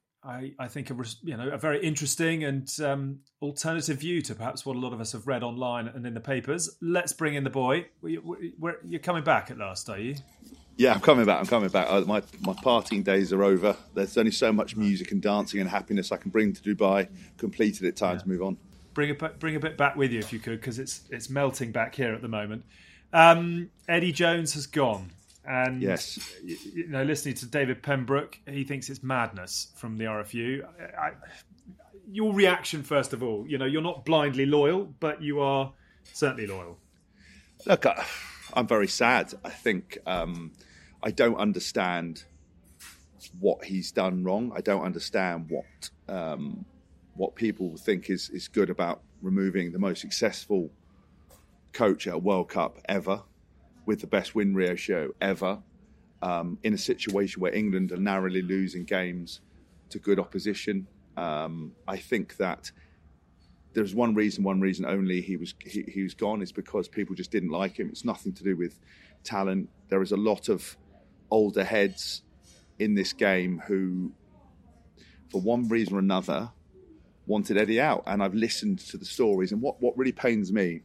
I, I think a you know a very interesting and um, alternative view to perhaps what a lot of us have read online and in the papers. Let's bring in the boy. You're coming back at last, are you?
Yeah, I'm coming back. I'm coming back. My my partying days are over. There's only so much music and dancing and happiness I can bring to Dubai. Completed it. Time yeah. to move on.
Bring a bring a bit back with you if you could, because it's it's melting back here at the moment. Um, Eddie Jones has gone. And,
yes.
you, you know, listening to David Pembroke, he thinks it's madness from the R F U. I, I, your reaction, first of all, you know, you're not blindly loyal, but you are certainly loyal.
Look, I, I'm very sad. I think um, I don't understand what he's done wrong. I don't understand what um, what people think is, is good about removing the most successful coach at a World Cup ever, with the best win ratio ever, um, in a situation where England are narrowly losing games to good opposition. Um, I think that there's one reason, one reason only he was he, he was gone is because people just didn't like him. It's nothing to do with talent. There is a lot of older heads in this game who, for one reason or another, wanted Eddie out. And I've listened to the stories. And what, what really pains me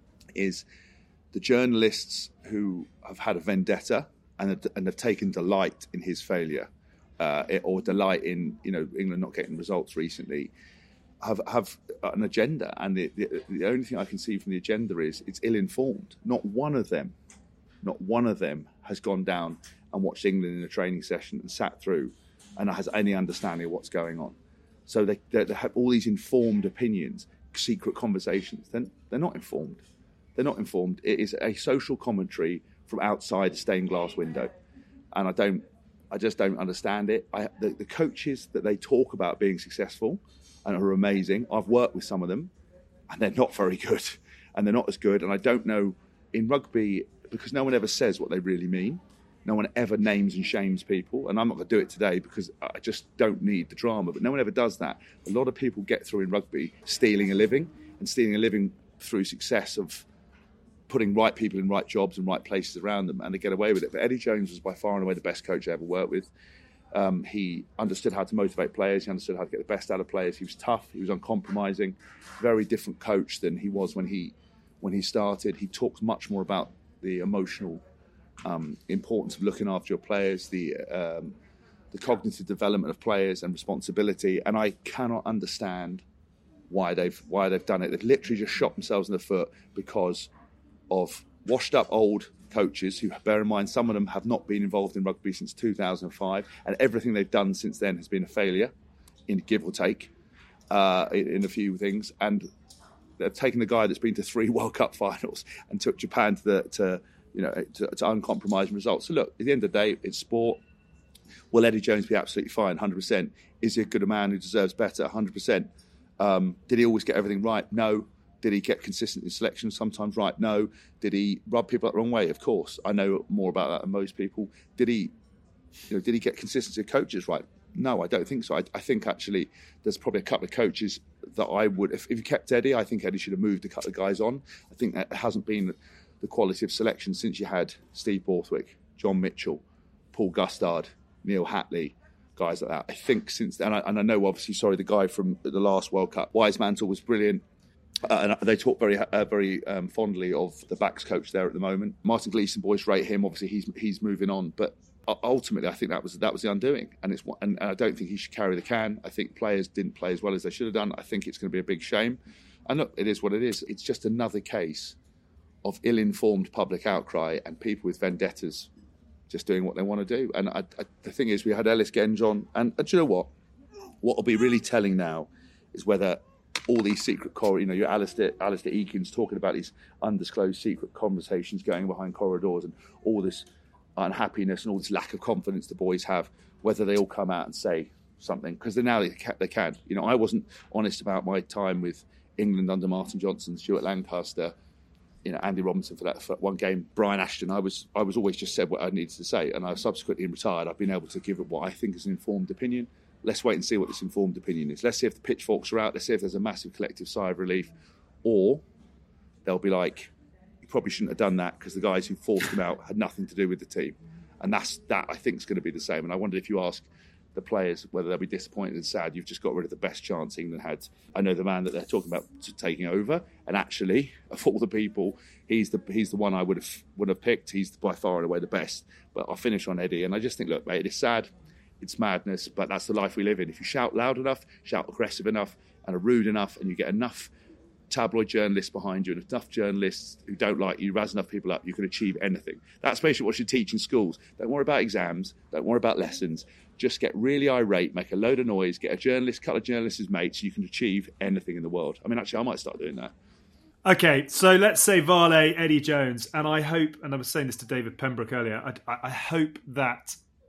is the journalists who have had a vendetta and have, and have taken delight in his failure, uh, or delight in, you know, England not getting results recently, have have an agenda. And the, the, the only thing I can see from the agenda is it's ill-informed. Not one of them, not one of them has gone down and watched England in a training session and sat through and has any understanding of what's going on. So they, they, they have all these informed opinions, secret conversations. They're, they're not informed. They're not informed. It is a social commentary from outside a stained glass window. And I don't, I just don't understand it. I, the, the coaches that they talk about being successful and are amazing, I've worked with some of them, and they're not very good. And they're not as good. And I don't know, in rugby, because no one ever says what they really mean. No one ever names and shames people. And I'm not going to do it today because I just don't need the drama. But no one ever does that. A lot of people get through in rugby stealing a living, and stealing a living through success of putting right people in right jobs and right places around them, and they get away with it. But Eddie Jones was by far and away the best coach I ever worked with. Um, he understood how to motivate players. He understood how to get the best out of players. He was tough. He was uncompromising. Very different coach than he was when he when he started. He talked much more about the emotional um, importance of looking after your players, the um, the cognitive development of players and responsibility. And I cannot understand why they've why they've done it. They've literally just shot themselves in the foot because of washed up old coaches who, bear in mind, some of them have not been involved in rugby since two thousand five, and everything they've done since then has been a failure, in give or take, uh, in, in a few things. And they've taken the guy that's been to three World Cup finals and took Japan to the to you know to, to uncompromising results. So look, at the end of the day, it's sport. Will Eddie Jones be absolutely fine? one hundred percent. Is he a good man who deserves better? one hundred percent. Um, did he always get everything right? No. Did he get consistent in selection? Sometimes right, no. Did he rub people up the wrong way? Of course. I know more about that than most people. Did he you know, did he get consistency of coaches right? No, I don't think so. I, I think actually there's probably a couple of coaches that I would, if, if you kept Eddie, I think Eddie should have moved a couple of guys on. I think that hasn't been the quality of selection since you had Steve Borthwick, John Mitchell, Paul Gustard, Neil Hatley, guys like that. I think since then, and I, and I know obviously, sorry, the guy from the last World Cup, Wisemantel was brilliant. Uh, and they talk very, uh, very um, fondly of the backs coach there at the moment. Martin Gleeson, boys rate him. Obviously, he's he's moving on, but ultimately, I think that was that was the undoing. And it's and, and I don't think he should carry the can. I think players didn't play as well as they should have done. I think it's going to be a big shame. And look, it is what it is. It's just another case of ill-informed public outcry and people with vendettas just doing what they want to do. And I, I, the thing is, we had Ellis Genge on, and, and do you know what? What will be really telling now is whether all these secret, cor- you know, your Alistair, Alistair Eakins talking about these undisclosed secret conversations going behind corridors and all this unhappiness and all this lack of confidence the boys have, whether they all come out and say something, because now they can, they can. You know, I wasn't honest about my time with England under Martin Johnson, Stuart Lancaster, you know, Andy Robinson for that for one game, Brian Ashton. I was I was always just said what I needed to say, and I've subsequently retired. I've been able to give it what I think is an informed opinion. Let's wait and see what this informed opinion is. Let's see if the pitchforks are out. Let's see if there's a massive collective sigh of relief. Or they'll be like, you probably shouldn't have done that because the guys who forced them out had nothing to do with the team. And that's that, I think, is going to be the same. And I wonder if you ask the players whether they'll be disappointed and sad. You've just got rid of the best chance England had. I know the man that they're talking about taking over. And actually, of all the people, he's the he's the one I would have, would have picked. He's by far and away the best. But I'll finish on Eddie. And I just think, look, mate, it's sad. It's madness, but that's the life we live in. If you shout loud enough, shout aggressive enough, and are rude enough, and you get enough tabloid journalists behind you and enough journalists who don't like you, razz enough people up, you can achieve anything. That's basically what you teach in schools. Don't worry about exams. Don't worry about lessons. Just get really irate, make a load of noise, get a journalist, couple of journalists as mates, you can achieve anything in the world. I mean, actually, I might start doing that.
Okay, so let's say Vale, Eddie Jones, and I hope, and I was saying this to David Pembroke earlier, I, I hope that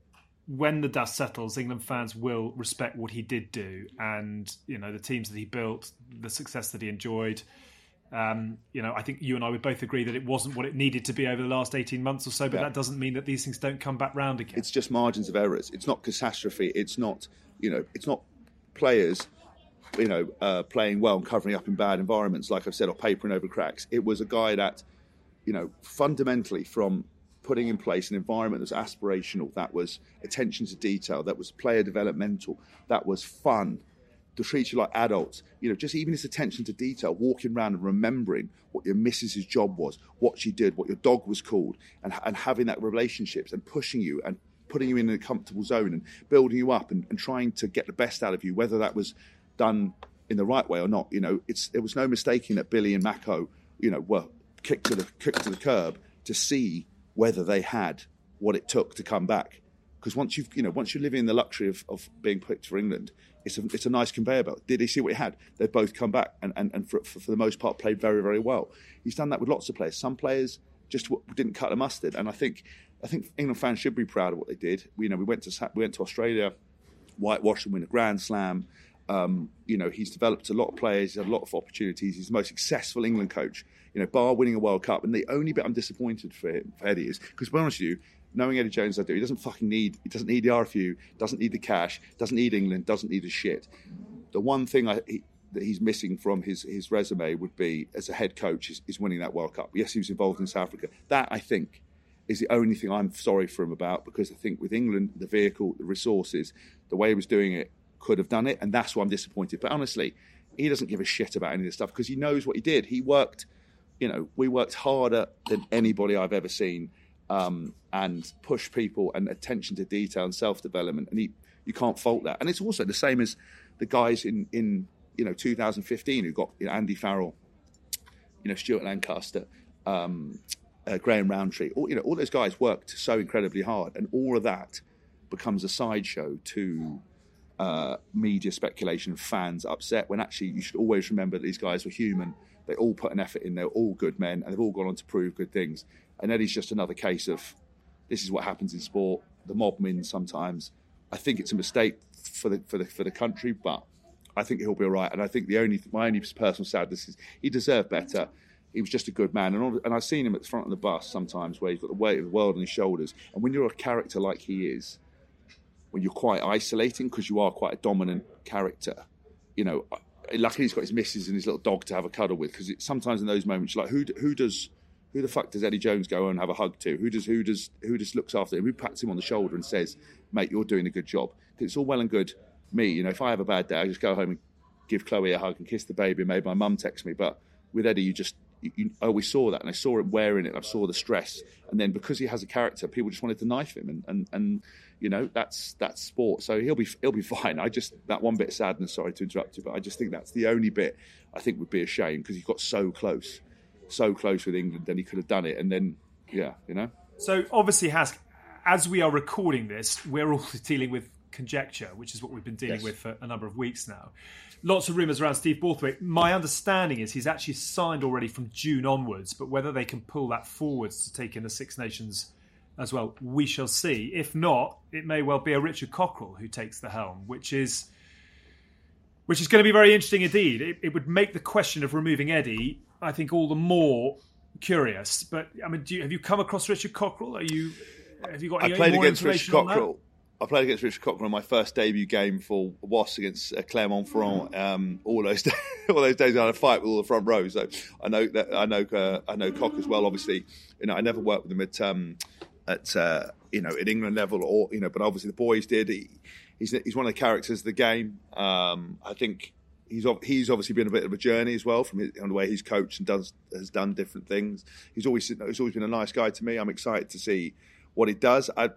when the dust settles, England fans will respect what he did do, and you know the teams that he built, the success that he enjoyed. Um, you know, I think you and I would both agree that it wasn't what it needed to be over the last eighteen months or so, but yeah. that doesn't mean that these things don't come back round again.
It's just margins of errors. It's not catastrophe. It's not, you know, it's not players, you know, uh, playing well and covering up in bad environments, like I've said, or papering over cracks. It was a guy that, you know, fundamentally from putting in place an environment that was aspirational, that was attention to detail, that was player developmental, that was fun, to treat you like adults, you know, just even his attention to detail, walking around and remembering what your missus's job was, what she did, what your dog was called, and, and having that relationships and pushing you and putting you in a comfortable zone and building you up and, and trying to get the best out of you, whether that was done in the right way or not. You know, it's there was no mistaking that Billy and Mako, you know, were kicked to the kicked to the curb to see whether they had what it took to come back. Because once you've, you know, once you're living in the luxury of, of being picked for England, it's a, it's a nice conveyor belt. Did he see what he had? They've both come back and, and, and for, for, for the most part played very, very well. He's done that with lots of players. Some players just didn't cut the mustard. And I think I think England fans should be proud of what they did. We, you know, we went to we went to Australia, whitewashed and win a Grand Slam. Um, you know, he's developed a lot of players. He's had a lot of opportunities. He's the most successful England coach. You know, bar winning a World Cup. And the only bit I'm disappointed for, him, for Eddie is, because to be honest with you, knowing Eddie Jones, I do, he doesn't fucking need, he doesn't need the R F U, doesn't need the cash, doesn't need England, doesn't need the shit. The one thing I, he, that he's missing from his, his resume would be, as a head coach, is, is winning that World Cup. Yes, he was involved in South Africa. That, I think, is the only thing I'm sorry for him about, because I think with England, the vehicle, the resources, the way he was doing it, could have done it, and that's why I'm disappointed. But honestly, he doesn't give a shit about any of this stuff, because he knows what he did. He worked, you know, we worked harder than anybody I've ever seen. Um, and push people and attention to detail and self-development, and he, you can't fault that. And it's also the same as the guys in, in you know two thousand fifteen who got, you know, Andy Farrell, you know Stuart Lancaster, um, uh, Graham Roundtree. All, you know all those guys worked so incredibly hard, and all of that becomes a sideshow to uh, media speculation, fans upset. When actually you should always remember that these guys were human. They all put an effort in. They're all good men, and they've all gone on to prove good things. And Eddie's just another case of, this is what happens in sport. The mob wins sometimes. I think it's a mistake for the for the for the country, but I think he'll be all right. And I think the only my only personal sadness is he deserved better. He was just a good man, and all, and I've seen him at the front of the bus sometimes where he's got the weight of the world on his shoulders. And when you're a character like he is, when you're quite isolating because you are quite a dominant character, you know. Luckily, he's got his missus and his little dog to have a cuddle with, because sometimes in those moments, you're like, who who does. Who the fuck does Eddie Jones go and have a hug to? Who does who does who just looks after him? Who pats him on the shoulder and says, "Mate, you're doing a good job"? It's all well and good. Me, you know, if I have a bad day, I just go home and give Chloe a hug and kiss the baby, and maybe my mum texts me. But with Eddie, you just you, you, I always saw that, and I saw him wearing it. I saw the stress, and then because he has a character, people just wanted to knife him, and and, and you know that's that's sport. So he'll be he'll be fine. I just that one bit of sadness. Sorry to interrupt you, but I just think that's the only bit I think would be a shame, because he got so close. so close with England, then he could have done it, and then yeah you know
so obviously, has as we are recording this, we're all dealing with conjecture, which is what we've been dealing yes. with for a number of weeks now. Lots of rumours around Steve Borthwick. My understanding is he's actually signed already from June onwards, but whether they can pull that forwards to take in the Six Nations as well, we shall see. If not, it may well be a Richard Cockerell who takes the helm, which is which is going to be very interesting indeed. It, it would make the question of removing Eddie, I think, all the more curious. But I mean, do you, have you come across Richard Cockerell? Are you have you got any
I played
more
against
information
Richard
on
Cockerell.
that?
I played against Richard Cockerell in my first debut game for Wasps against uh, Clermont-Ferrand. Um, all those days, all those days I had a fight with all the front row. So I know that I know uh, I know Cock as well. Obviously, you know I never worked with him at um, at uh, you know at England level, or you know, but obviously the boys did. He, he's he's one of the characters of the game. Um, I think. He's he's obviously been a bit of a journey as well, from his, on the way he's coached and does has done different things. He's always he's always been a nice guy to me. I'm excited to see what he does. I,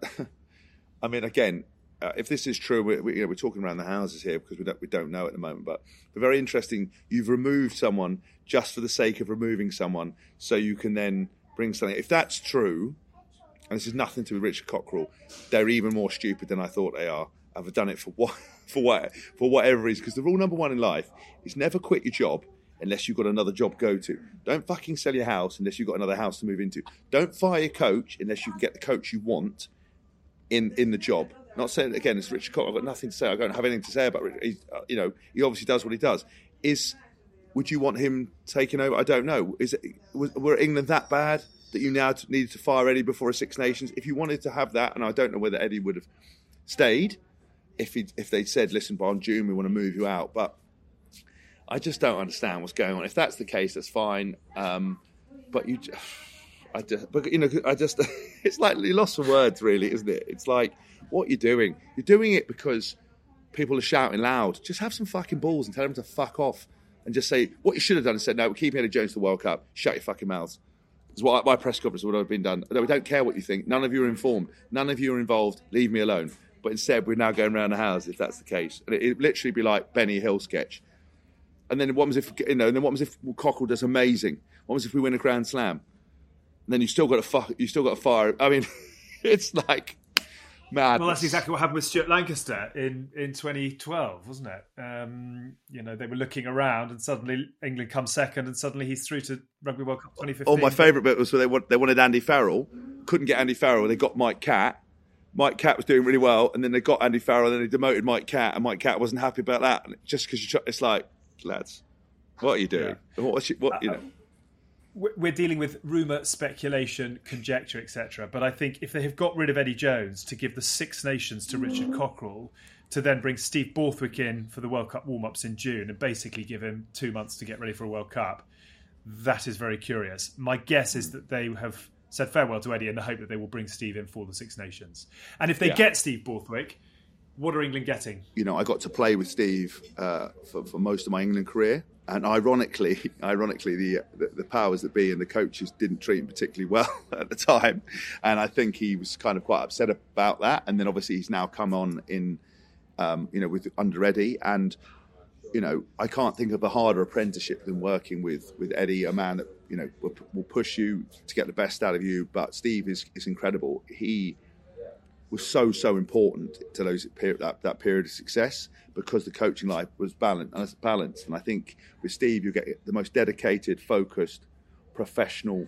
I mean, again, uh, if this is true, we, we, you know, we're talking around the houses here because we don't we don't know at the moment. But but very interesting. You've removed someone just for the sake of removing someone, so you can then bring something. If that's true, and this is nothing to do with Richard Cockerell, they're even more stupid than I thought they are. I've done it for what, for what, for whatever reason. Because the rule number one in life is never quit your job unless you've got another job to go to. Don't fucking sell your house unless you've got another house to move into. Don't fire your coach unless you can get the coach you want in, in the job. Not saying again, it's Richard Cockrell. I've got nothing to say. I don't have anything to say about Richard. He, uh, you know, he obviously does what he does. Is would you want him taking over? I don't know. Is it was, were England that bad that you now needed to fire Eddie before a Six Nations? If you wanted to have that, and I don't know whether Eddie would have stayed if he if they'd said, "Listen, by June we want to move you out," but I just don't understand what's going on. If that's the case, that's fine. Um, but you, I just, but you know, I just, it's like you lost for words, really, isn't it? It's like, what you're doing, you're doing it because people are shouting loud. Just have some fucking balls and tell them to fuck off, and just say what you should have done and said, "No, we're keeping Eddie Jones to the World Cup. Shut your fucking mouths." It's what my press conference would have been done. No, we don't care what you think. None of you are informed. None of you are involved. Leave me alone. But instead, we're now going around the house if that's the case. And it'd literally be like Benny Hill sketch. And then what was if you know? And then what was if Cockrell does amazing? What was if we win a Grand Slam? And then you still got to fuck. You still got to fire. I mean, it's like mad.
Well, that's exactly what happened with Stuart Lancaster in, in twenty twelve, wasn't it? Um, you know, they were looking around, and suddenly England comes second, and suddenly he's through to Rugby World Cup twenty fifteen.
Oh, my favourite bit was where they want, they wanted Andy Farrell, couldn't get Andy Farrell. They got Mike Catt. Mike Catt was doing really well, and then they got Andy Farrell, and then they demoted Mike Catt, and Mike Catt wasn't happy about that. And just because you, it's like, lads, what are you doing? Yeah. What, you, what you know?
We're dealing with rumour, speculation, conjecture, et cetera. But I think if they have got rid of Eddie Jones to give the Six Nations to Richard Cockrell, to then bring Steve Borthwick in for the World Cup warm-ups in June and basically give him two months to get ready for a World Cup, that is very curious. My guess is that they have said farewell to Eddie in the hope that they will bring Steve in for the Six Nations. And if they yeah. get Steve Borthwick, what are England getting? You
know, I got to play with Steve uh, for, for most of my England career. And ironically, ironically, the, the the powers that be and the coaches didn't treat him particularly well at the time, and I think he was kind of quite upset about that. And then obviously he's now come on in, um, you know, with under Eddie, and you know, I can't think of a harder apprenticeship than working with with Eddie, a man that you know will, will push you to get the best out of you. But Steve is is incredible. He was so so important to those that that period of success, because the coaching life was balanced, balanced. And I think with Steve, you get the most dedicated, focused, professional,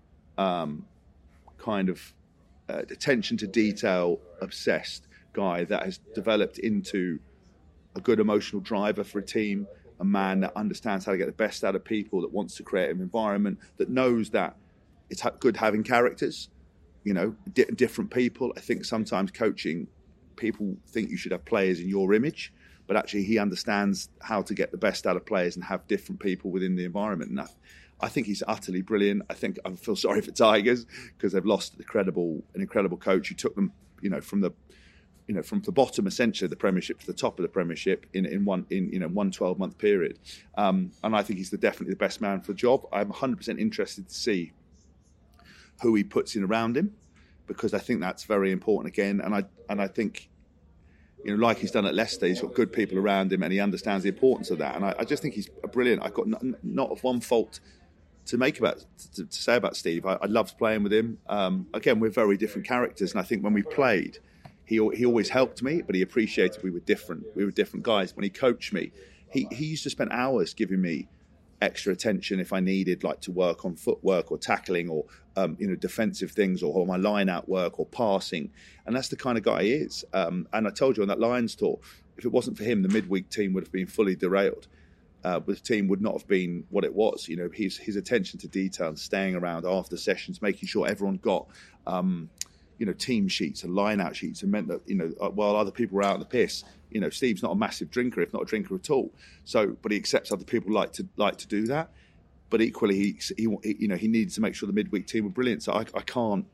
um, kind of uh, attention to detail, obsessed guy that has developed into a good emotional driver for a team, a man that understands how to get the best out of people, that wants to create an environment, that knows that it's good having characters, you know, di- different people. I think sometimes coaching, people think you should have players in your image, but actually he understands how to get the best out of players and have different people within the environment. And I, I think he's utterly brilliant. I think I feel sorry for Tigers because they've lost an incredible, an incredible coach who took them, you know, from the, you know, from the bottom essentially of the Premiership to the top of the Premiership in, in one in you know one twelve month period. Um, and I think he's the, definitely the best man for the job. I'm one hundred percent interested to see who he puts in around him, because I think that's very important again. And I and I think, you know, like he's done at Leicester, he's got good people around him and he understands the importance of that. And I, I just think he's brilliant. I've got not, not one fault to make about to, to say about Steve. I, I loved playing with him. Um, again, we're very different characters, and I think when we played, he he always helped me, but he appreciated we were different. We were different guys. When he coached me, he he used to spend hours giving me extra attention if I needed, like to work on footwork or tackling or um, you know defensive things or, or my line out work or passing. And that's the kind of guy he is. Um, and I told you on that Lions tour, if it wasn't for him, the midweek team would have been fully derailed. Uh, the team would not have been what it was. You know, his his attention to detail and staying around after sessions, making sure everyone got um, you know team sheets and line out sheets, and meant that you know while other people were out on the piss, you know Steve's not a massive drinker, if not a drinker at all. So, but he accepts other people like to like to do that. But equally, he, he you know he needs to make sure the midweek team were brilliant. So I, I can't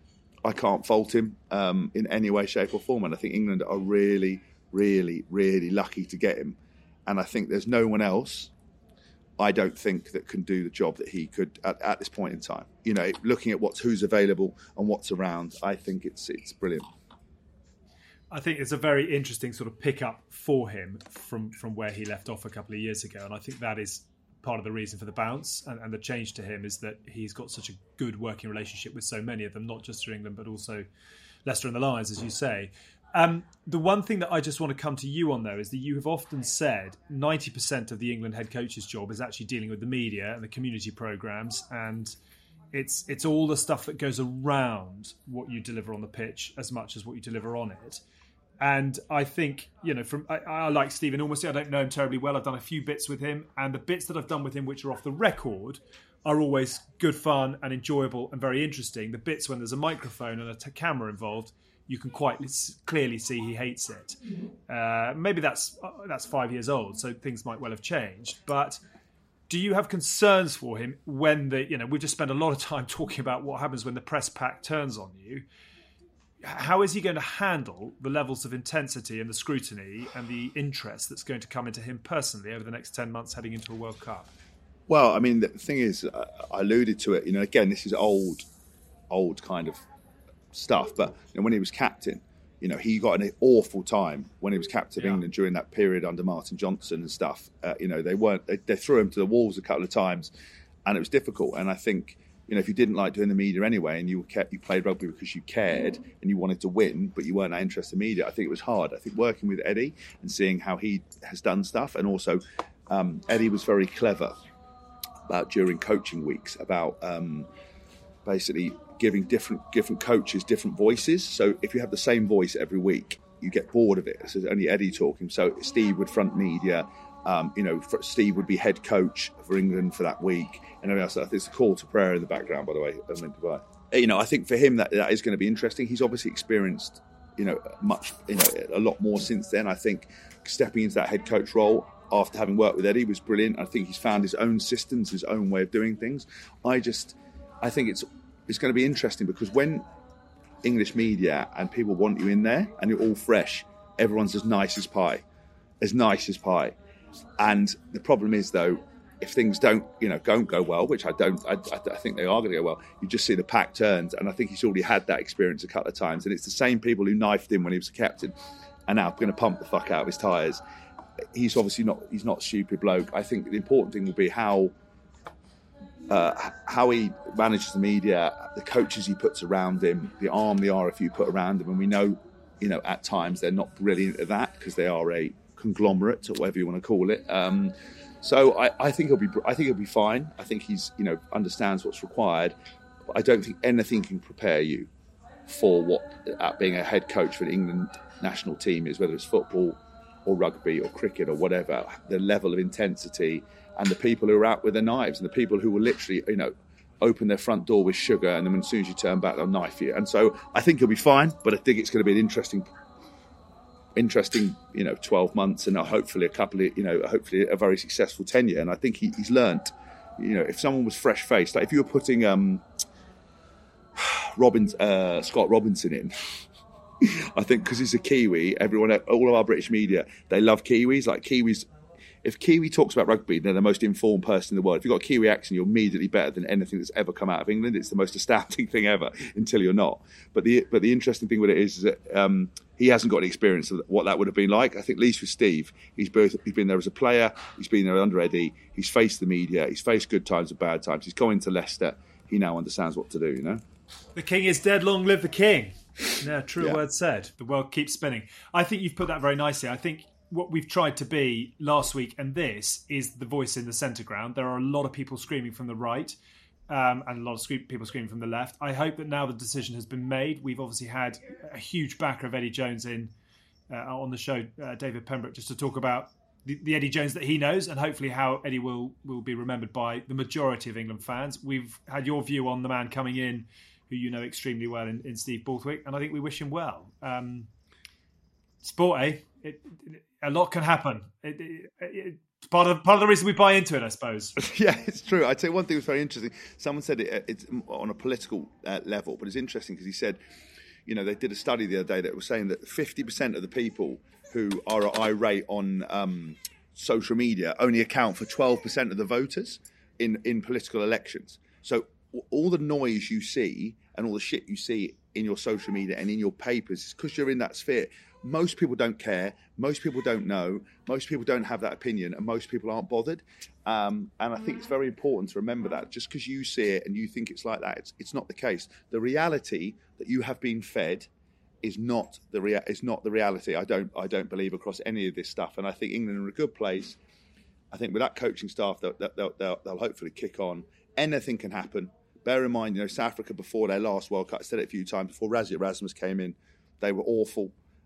I can't fault him um, in any way, shape or form. And I think England are really, really, really lucky to get him. And I think there's no one else, I don't think, that can do the job that he could at, at this point in time. You know, looking at what's who's available and what's around, I think it's it's brilliant.
I think it's a very interesting sort of pick-up for him from, from where he left off a couple of years ago. And I think that is part of the reason for the bounce and, and the change to him is that he's got such a good working relationship with so many of them, not just through England, but also Leicester and the Lions, as you say. Um, the one thing that I just want to come to you on, though, is that you have often said ninety percent of the England head coach's job is actually dealing with the media and the community programmes, and it's it's all the stuff that goes around what you deliver on the pitch as much as what you deliver on it. And I think, you know, from I, I like Stephen Ormsby. I don't know him terribly well. I've done a few bits with him, and the bits that I've done with him, which are off the record, are always good fun and enjoyable and very interesting. The bits when there's a microphone and a t- camera involved, you can quite clearly see he hates it. Uh, maybe that's uh, that's five years old, so things might well have changed. But do you have concerns for him when the, you know, we've just spent a lot of time talking about what happens when the press pack turns on you. How is he going to handle the levels of intensity and the scrutiny and the interest that's going to come into him personally over the next ten months heading into a World Cup?
Well, I mean, the thing is, I alluded to it, you know, again, this is old, old kind of stuff. But you know, when he was captain, you know, he got an awful time when he was captain of
yeah.
England during that period under Martin Johnson and stuff. Uh, you know, they weren't, they, they threw him to the wolves a couple of times and it was difficult. And I think, you know, if you didn't like doing the media anyway and you kept, you played rugby because you cared and you wanted to win, but you weren't that interested in media, I think it was hard. I think working with Eddie and seeing how he has done stuff, and also um, Eddie was very clever about during coaching weeks about um, basically giving different different coaches different voices. So if you have the same voice every week, you get bored of it. So it's only Eddie talking. So Steve would front media. Um, you know, Steve would be head coach for England for that week, and everything else. There's a call to prayer in the background, by the way. I'm in Dubai. You know, I think for him that that is going to be interesting. He's obviously experienced, you know, much, you know, a lot more since then. I think stepping into that head coach role after having worked with Eddie was brilliant. I think he's found his own systems, his own way of doing things. I just, I think it's it's going to be interesting because when English media and people want you in there and you're all fresh, everyone's as nice as pie, as nice as pie. And the problem is, though, if things don't, you know, don't go well, which I don't, I, I think they are going to go well, you just see the pack turns. And I think he's already had that experience a couple of times. And it's the same people who knifed him when he was a captain and now going to pump the fuck out of his tyres. He's obviously not, he's not a stupid bloke. I think the important thing will be how uh, how he manages the media, the coaches he puts around him, the arm, the R F U put around him. And we know, you know, at times they're not brilliant at that because they are a conglomerate or whatever you want to call it. Um, so I, I think he'll be. I think he'll be fine. I think he's, you know, understands what's required. But I don't think anything can prepare you for what uh, being a head coach for the England national team is, whether it's football or rugby or cricket or whatever. The level of intensity and the people who are out with their knives and the people who will literally, you know, open their front door with sugar and then as soon as you turn back, they'll knife you. And so I think he'll be fine. But I think it's going to be an interesting. Interesting, you know, twelve months and hopefully a couple of, you know, hopefully a very successful tenure. And I think he, he's learnt, you know, if someone was fresh faced, like if you were putting um, Robbins, uh, Scott Robinson in, I think because he's a Kiwi, everyone, all of our British media, they love Kiwis. Like Kiwis, if Kiwi talks about rugby, they're the most informed person in the world. If you've got a Kiwi accent, you're immediately better than anything that's ever come out of England. It's the most astounding thing ever until you're not. But the but the interesting thing with it is, is that um, he hasn't got any experience of what that would have been like. I think, at least with Steve, he's both he's been there as a player, he's been there under Eddie, he's faced the media, he's faced good times and bad times. He's gone into Leicester. He now understands what to do, you know?
The king is dead, long live the king. Yeah, true
yeah.
word said. The world keeps spinning. I think you've put that very nicely. I think what we've tried to be last week and this is the voice in the centre ground. There are a lot of people screaming from the right um, and a lot of scre- people screaming from the left. I hope that now the decision has been made. We've obviously had a huge backer of Eddie Jones in uh, on the show, uh, David Pembroke, just to talk about the, the Eddie Jones that he knows and hopefully how Eddie will, will be remembered by the majority of England fans. We've had your view on the man coming in, who you know extremely well in, in Steve Borthwick, and I think we wish him well. Um, sport, eh? It, it, a lot can happen. It, it, it, it's part of part of the reason we buy into it, I suppose.
Yeah, it's true. I'd say one thing was very interesting. Someone said it, it's on a political uh, level, but it's interesting because he said, you know, they did a study the other day that was saying that fifty percent of the people who are irate on um, social media only account for twelve percent of the voters in, in political elections. So all the noise you see and all the shit you see in your social media and in your papers is because you're in that sphere. Most people don't care. Most people don't know. Most people don't have that opinion, and most people aren't bothered. Um, and I think it's very important to remember that just because you see it and you think it's like that, it's, it's not the case. The reality that you have been fed is not the rea- is not the reality. I don't I don't believe across any of this stuff. And I think England are in a good place. I think with that coaching staff, they'll, they'll, they'll, they'll hopefully kick on. Anything can happen. Bear in mind, you know, South Africa before their last World Cup, I said it a few times, before Rassie Erasmus came in, they were awful.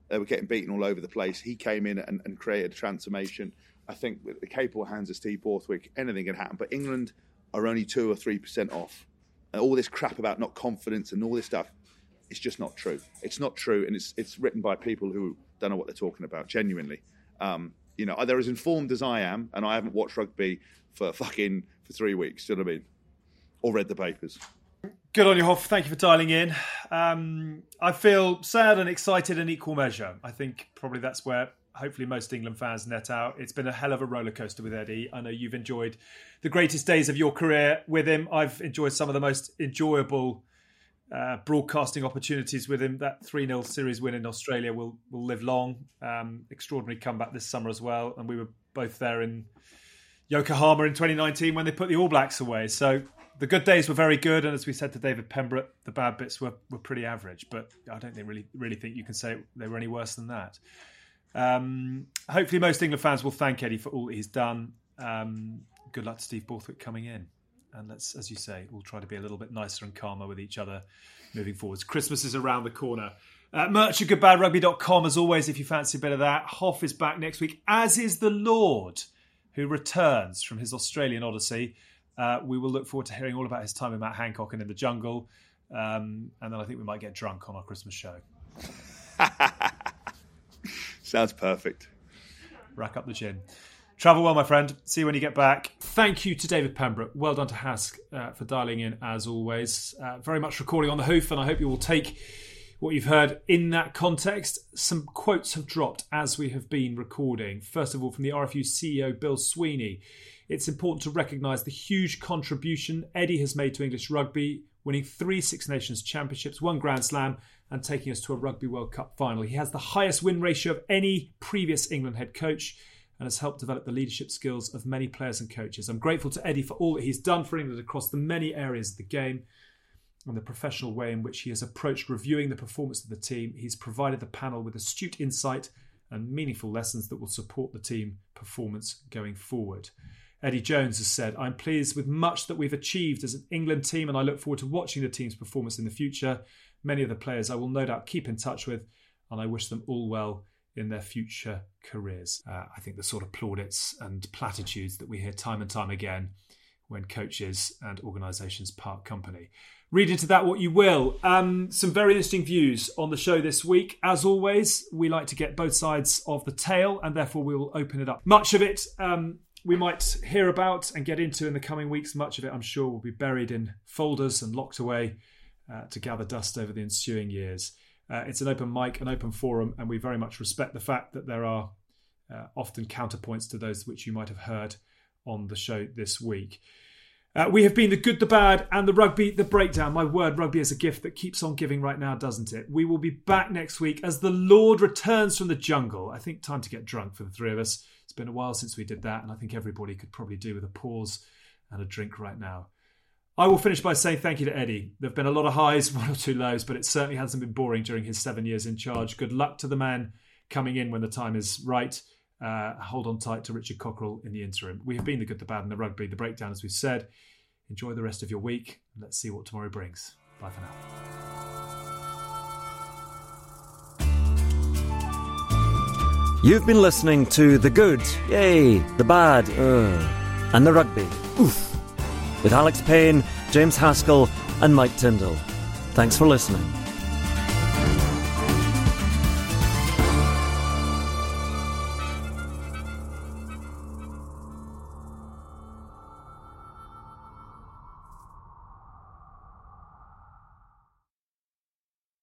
They were getting beaten all over the place. He came in and, and created a transformation. I think with the capable hands of Steve Borthwick, anything can happen. But England are only two or three percent off. And all this crap about not confidence and all this stuff, it's just not true. It's not true, and it's it's written by people who don't know what they're talking about, genuinely. Um, you know, they're as informed as I am, and I haven't watched rugby for fucking for three weeks, do you know what I mean? Or read the papers.
Good on you, Hoff. Thank you for dialing in. Um, I feel sad and excited in equal measure. I think probably that's where hopefully most England fans net out. It's been a hell of a roller coaster with Eddie. I know you've enjoyed the greatest days of your career with him. I've enjoyed some of the most enjoyable uh, broadcasting opportunities with him. That three nil series win in Australia will will live long. Um, extraordinary comeback this summer as well. And we were both there in Yokohama in twenty nineteen when they put the All Blacks away. So the good days were very good, and as we said to David Pembroke, the bad bits were, were pretty average. But I don't think really really think you can say they were any worse than that. Um, hopefully, most England fans will thank Eddie for all that he's done. Um, good luck to Steve Borthwick coming in, and let's, as you say, we'll try to be a little bit nicer and calmer with each other moving forwards. Christmas is around the corner. Uh, merch at good bad rugby dot com, as always, if you fancy a bit of that. Hoff is back next week, as is the Lord, who returns from his Australian odyssey. Uh, we will look forward to hearing all about his time with Matt Hancock and in the jungle. Um, and then I think we might get drunk on our Christmas show.
Sounds perfect.
Rack up the gin. Travel well, my friend. See you when you get back. Thank you to David Pembroke. Well done to Hask uh, for dialing in, as always. Uh, very much recording on the hoof, and I hope you will take what you've heard in that context. Some quotes have dropped as we have been recording. First of all, from the R F U C E O, Bill Sweeney. It's important to recognise the huge contribution Eddie has made to English rugby, winning three Six Nations championships, one Grand Slam, and taking us to a Rugby World Cup final. He has the highest win ratio of any previous England head coach and has helped develop the leadership skills of many players and coaches. I'm grateful to Eddie for all that he's done for England across the many areas of the game and the professional way in which he has approached reviewing the performance of the team. He's provided the panel with astute insight and meaningful lessons that will support the team performance going forward. Eddie Jones has said, I'm pleased with much that we've achieved as an England team, and I look forward to watching the team's performance in the future. Many of the players I will no doubt keep in touch with, and I wish them all well in their future careers. Uh, I think the sort of plaudits and platitudes that we hear time and time again when coaches and organisations part company. Read into that what you will. Um, some very interesting views on the show this week. As always, we like to get both sides of the tale, and therefore we will open it up. Much of it um, we might hear about and get into in the coming weeks. Much of it, I'm sure, will be buried in folders and locked away uh, to gather dust over the ensuing years. Uh, it's an open mic, an open forum, and we very much respect the fact that there are uh, often counterpoints to those which you might have heard on the show this week. Uh, we have been the good, the bad, and the rugby, the breakdown. My word, rugby is a gift that keeps on giving right now, doesn't it? We will be back next week as the Lord returns from the jungle. I think time to get drunk for the three of us. It's been a while since we did that, and I think everybody could probably do with a pause and a drink right now. I will finish by saying thank you to Eddie. There have been a lot of highs, one or two lows, but it certainly hasn't been boring during his seven years in charge. Good luck to the man coming in when the time is right. Uh, hold on tight to Richard Cockerell in the interim. We have been the good, the bad, and the rugby, the breakdown, as we've said. Enjoy the rest of your week. Let's see what tomorrow brings. Bye for now.
You've been listening to The Good, Yay, The Bad, uh, and The Rugby, Oof, with Alex Payne, James Haskell, and Mike Tyndall. Thanks for listening.